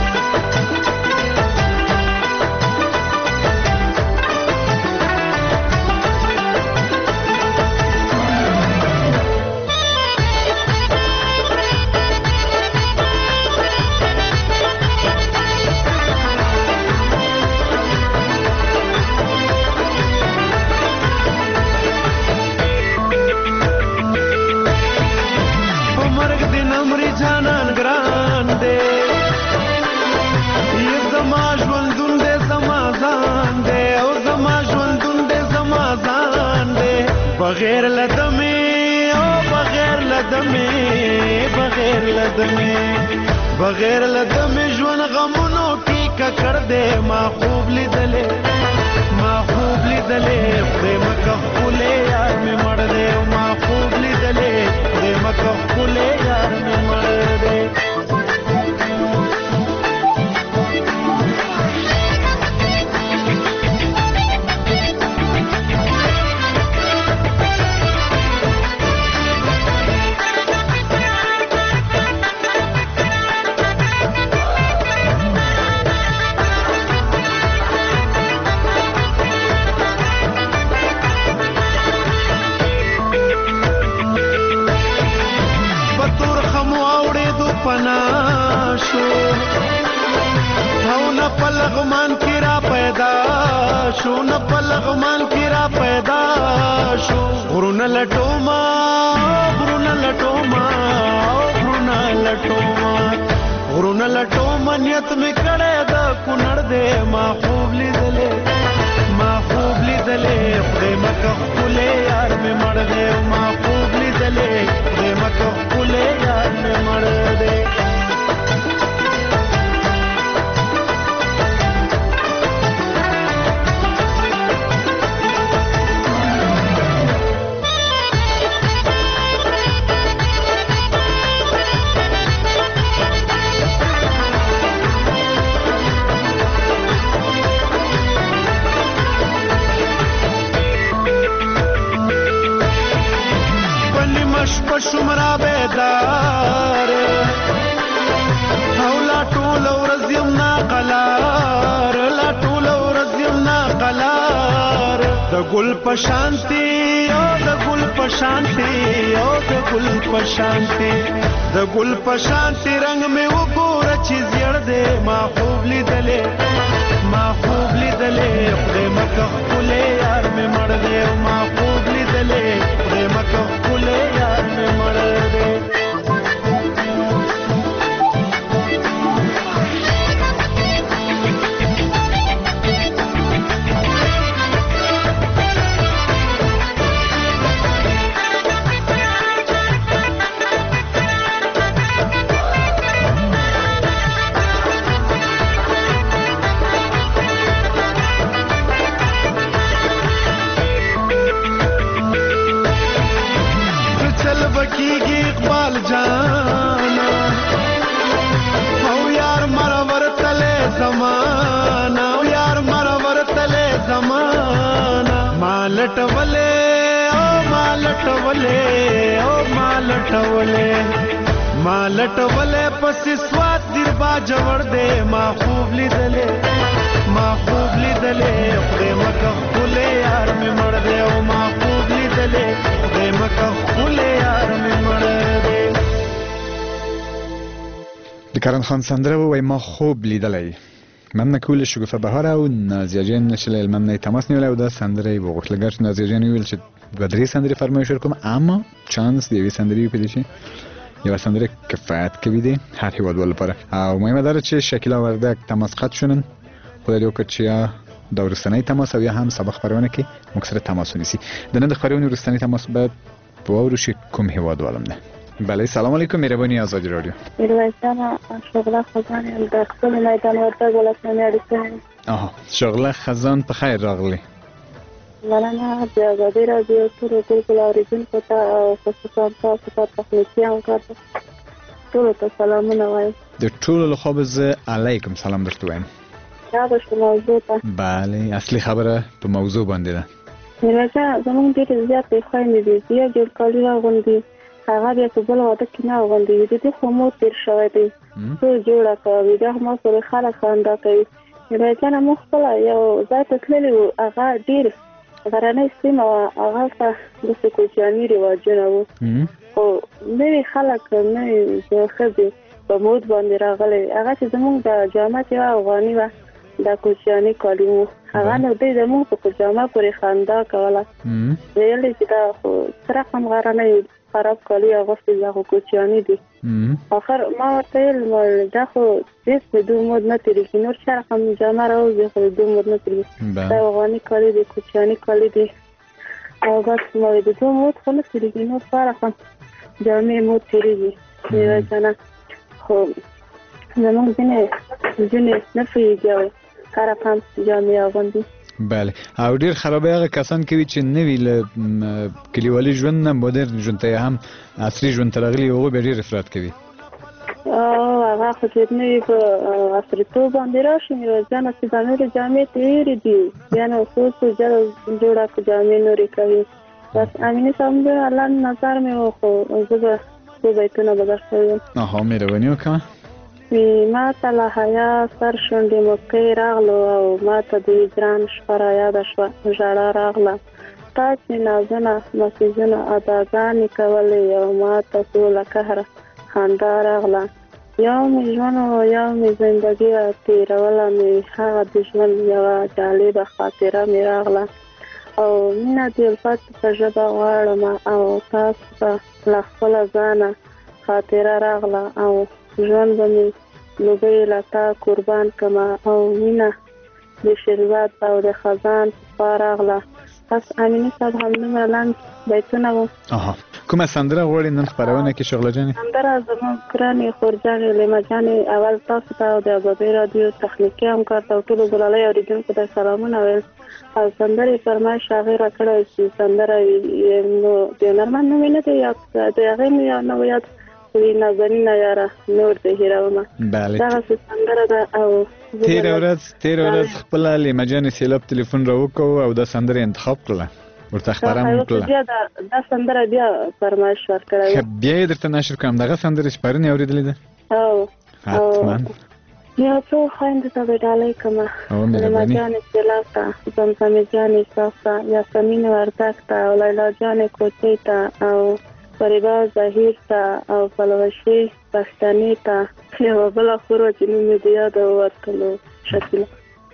بغیر لدمه او بغیر لدمه بغیر لدمه بغیر لدمه ژوند غمونو کې ککړ دې ما خوب لیدلې ما خوب لیدلې خدای مکه ښکلی یار مې مړ دی ما خوب لیدلې خدای مکه ښکلی یار مې مړ دی. لغمان کی را پیدا شو نه په لغمان کی را پیدا شو غرونه لټوما غرونه لټوما غرونه لټوما غرونه لټوما نیت می کړه د کونړ دې ما خوب لیدلې ما خوب لیدلې خدای مکه ښکلی یار مې مړ دی ما خوب لیدلې خدای مکه ښکلی یار مې مړ دی. شوم را بیدار او لا ټول ورځ یم ناقلار لا ټول ورځ یم ناقلار د ګل په شانتي او د ګل په شانتي او د ګل په شانتي د ګل په شانتي رنگ مې وګوره چې زیړ دی ما خوب لیدلې ما خوب لیدلې خدای مکه ښکلی یار مې مړ دی ما خوب لیدلې خدای مکه ښکلی یار مې مړ دی کیږي اقبال جانا او یار مرور تله زمانہ او یار مرور تله زمانہ مالټ ولې او مالټ ولې او مالټ ولې مالټ ولې پس سواد دیر با جوړ دے ما خوب لیدلې ما خوب لیدلې خدای مکه ښکلی یار مې مړ دی او ما خوب لیدلې خدای مکه ښکلی یار مې مړ دی د کرن خان سندره وای ما خوب لیدلی من کول شګوفه بهار او نازیه جان نشل من تماس نیول او دا سندره وغوښتل ګر نازیه جان ویل چې د درې سندره فرمایش کوم اما چانس دی وی سندره په دې شي یو سندره کفایت کوي دی هر هیواد ول لپاره او مهمه ده چې شکیلا وردک تماس قط شونن خدای یو کچیا د ورستنی تماس او یا هم سبق خبرونه کې مکسره تماس ونیسي د نن د خبرونه ورستنی تماس بعد په ورشي کوم هیواد ولم ده بله سلام علیکم مهربانی آزادی رادیو میرویسان شغله خزان در خپل میدان وردک ولسوالۍ اړیکه آها شغله خزان په خیر راغلی مننه د آزادی رادیو ټول ټول اوریدونکو ته او خصوصا تاسو ته تخنیکیان کارته ټول ته سلامونه وایم د ټول له خوا زه علیکم سلام درته وایم دا د موضوع ته بله اصلي خبره په موضوع باندې ده میرویسان زموږ ډېر زیاتې خویندې دي یو ډېر کالي راغوندي هغه بیا په بل واده کې نه اغوندي د دې خو مور تېر شوی دی څو جوړه کوي دا ما سره خلک خندا کوي میرویسانه موږ خپله یو ځای ته تللي وو هغه ډېر غرنۍ سیمه وه هغلته داسې کوچیاني رواجونه وو خو نوي خلک نوي ښځې په مود باندې راغلی هغه چې زموږ د جامت یوه افغاني وه دا کوچیاني کالي وو هغه نو دوی زموږ په جامه پورې خندا کوله ویل چې دا خو څه رقم غرنۍ خراب کالي اغوستي دا خو کوچیاني دي آخر ما ورته ویل دا خو هېڅ د دوی مود نه تېرېږي نور څه رقم جامه راوځي خو د دوی مود نه تېرېږي دا افغاني کالي دي کوچیاني کالي دي او بس ما وایي د دوی مود خو نه تېرېږي نور څه رقم جامې مود تېرېږي میرویسانه خو زموږ ځینې نجونې نه پوهېږي او هر رقم جامې اغوندي بله او ډیر خرابه هغه کسان کوي چې نوی له کلیوالي ژوند نه مدرن ژوند ته هم عصري ژوند ته راغلي هغوی بیا ډېر افراط کوي او هغه خو چې نوي په عصریتوب باندې راشي میرویسانه چې دا نورې جامې تېرې دي بیا نو څو څو جوړه جامې نورې کوي بس امینې صاحب الله نظر مې و خو زه به څو بیتونه به درته ویم اها مهرباني وکړه ما ته له حیا سر شونډې موسکۍ راغلو او ما ته د هجران شپه رایاده شوه ژړا راغله تا چې نازونه مسیجونه اداګانې کولې او ما ته ټوله قهره خندا راغله یو مې ژوند و یو مې زندګي تېروله مې هغه د ژوند یوه جالبه خاطره مې راغله او مینه د الفت په ژبه غواړم او تاسو ته له خپله ځانه خاطره راغله او ژوند به مې لوبۍ له تا قربان کړمه او مینه د شربت او د خزان په خوا راغله بس امینې صاحب همدومره لنډ بیتونه وو کومه سندره غواړې نن خپرونه کې شغله جانې سندره زموږ ګرانې خورجانې لیمه جانې اول تاسو ته او د ازادۍ راډیو تخنیکي همکار ته او ټولو ګلالۍ اورېدونکو ته سلامونه ویل او سندرې فرمایش هغې راکړی چې سندره نو د هنرمند نوم یې نه دی یاد د هغې مې نه و یاد نازنینه یاره نور د هیرومه دغسې سندره ده او تېره ورځ تېره ورځ خپله لیمه جانې سیلاب تلیفون راوکړو او دا سندره انتخاب کړله ورته خبره هم وکړه. بیا دا سندره بیا فرمایش ورکړی. بیا یې درته نشر کړم دغه سندره چې پرون یې اورېدلې ده. او حتما یا څو خویندو ته به ډالۍ کړمه. لما جانې سیلاب ته، زمزمې جانې صاف ته، یاسمین وردک ته او لیلا جانې کوټې ته او فریبا زهیر ته او پلوشي پښتنې ته یوه بله خور چې نوم یې د یاده ووتلو شکیله.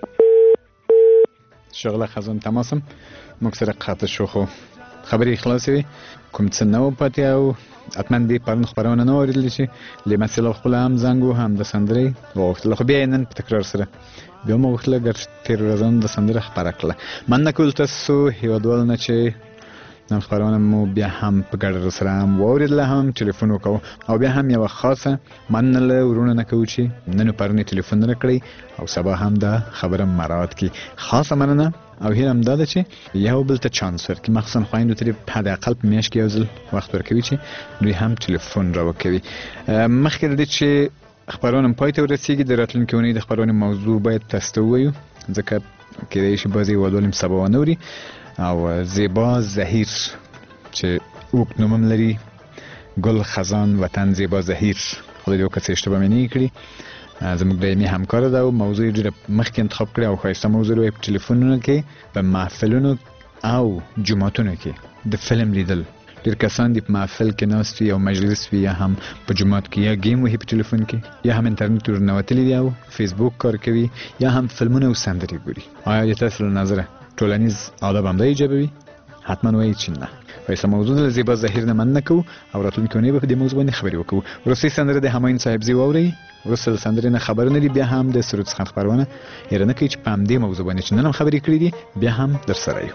شغله خزان تماسم موږ سره قاطع شو خو خبرې خلاصې وي. کوم څه نه و پاتې او حتما دې پرون خپرونه نه اورېدلې چې لیما سیلاب خپله هم زنګ و هم د سندرې وغوښتله، خو بیا یې نن په تکرار سره بیا مو غوښتله ګډ تېرو ورځونو د سندره خپره کړله. مننه کوو له تاسو هېوادوالو نه چې نن خپرونه مو بیا هم په ګډه سره هم واورېدله، هم ټلیفون وکړو او بیا هم یوه خاصه مننه له وروڼو نه کوو چې نن و پرون یې ټلیفون راکړی او سبا هم دا خبره مراعات کړي. خاصه مننه او هیله هم دا ده چې یو بل ته چانس ورکړي، مخصوصا خویندو ته په حداقل په میاشت کې یو ځل وخت ورکوي چې دوی هم ټلیفون راوکوي. مخکې د دې چې خپرونه پای ته ورسېږي د راتلونکې اونۍ د خپرونې موضوع باید تاسو ته ووایو، ځکه کېدای شي بعضې هېوادوال هم سبا ونه اوري. او زیبا زهیر چې اوږد نوم هم لري، ګل خزان وطن زیبا زهیر، خدای دې وکړه چې اشتباه مې نه کړي، زموږ دایمي همکاره ده او موضوع یې ډېره مخکې انتخاب کړې او ښایسته موضوع وایي. په ټلیفونونو کې په محفلونو او جوماتونو کې د فلم لیدل. ډېر کسان دي په محفل کې ناست وي او مجلس وي یا هم په جومات کې یا ګیم وهي په ټلیفون کې یا هم انټرنټ ورنوتلي دي او فیسبوک کار کوي یا هم فلمونه او سندرې ګوري. آیا تاسو له نظره ټولنیز آداب هم دا ایجابوي؟ حتما وایي چې نه. ښایسته موضوع ده، زیبا زهیر نه مننه کوو او راتلونکې اونۍ به په دې موضوع باندې خبرې وکړو. وروستۍ سندره د همایون صاحبزي واورئ. وروسته د سندرې نه خبر نه دي، بیا هم د سرود څخه خپرونه هېره نه کوي چې په همدې موضوع باندې چې نن هم خبرې کړي دي بیا هم در سره یو.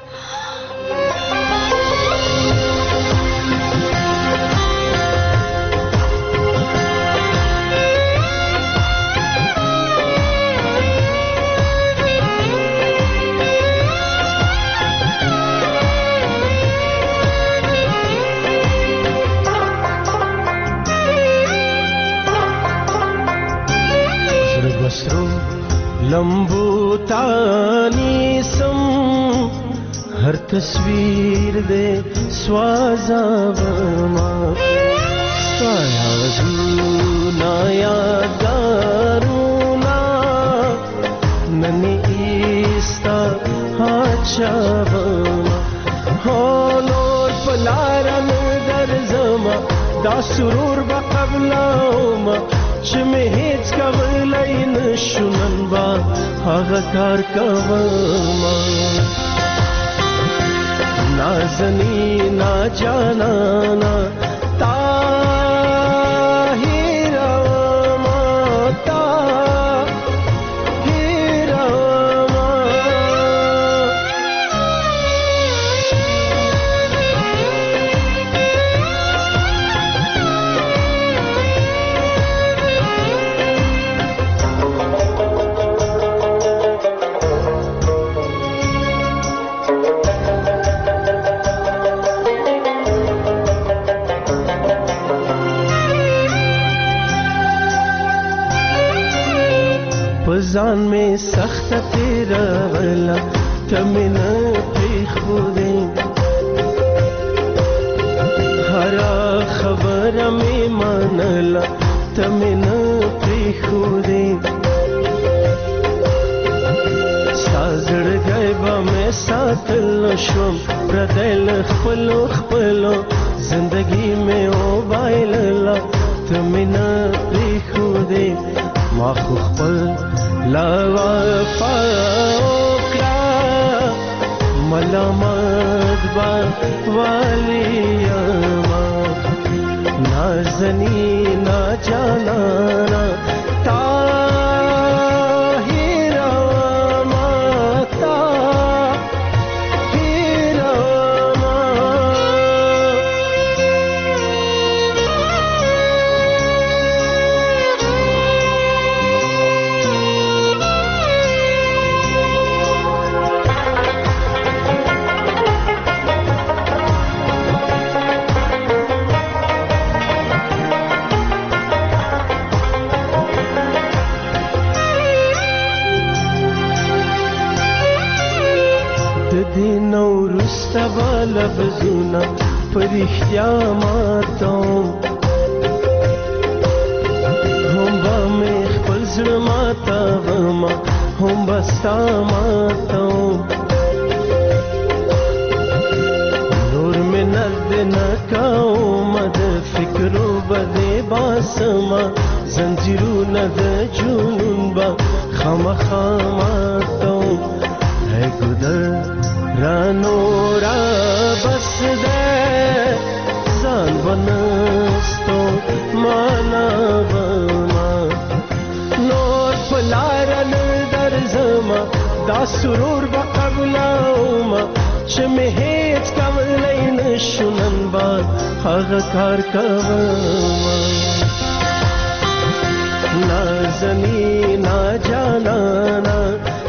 लंबू तानी सम हर तस्वीर दे स्वाजावमा साया दूना यादारूना ननी ईस्ता हाचावमा होलोर पलारन दर जमा دا سرور با قبلاوما چې مې هیڅ کولی نشو نن به هغه کار کوما نازنینا جانانا تا هیروما تا هیروما ځان میں سخت تیرا غلا کمنا پی خودے ہرا خبر میں مانلا تمنا پی خودے سازڑ گئے با میں ساتھ لشوم ردل خپلو خپلو زندگی میں او بائللا تمنا پی خودے ما خو خپل لا وفا وکړه ملامت با واليما نازنینا جانانا طاهرما طاهرما لفظونه پرختیا ماتوم هم با مې خپل زړه ماتومه هم به ستا ماتوم نور مې نرد نه کومه د فکرو به دې باسمه زنځیرونه د جنون به خامخا ماتوم ای ګودر رانو را بس ده ځان ونستو مانا بما نور پلار نه درځما دا سرور به قبلاوما چې مې هیڅ کولی نشو نن به هغه کار کوما نازنی نا جانانا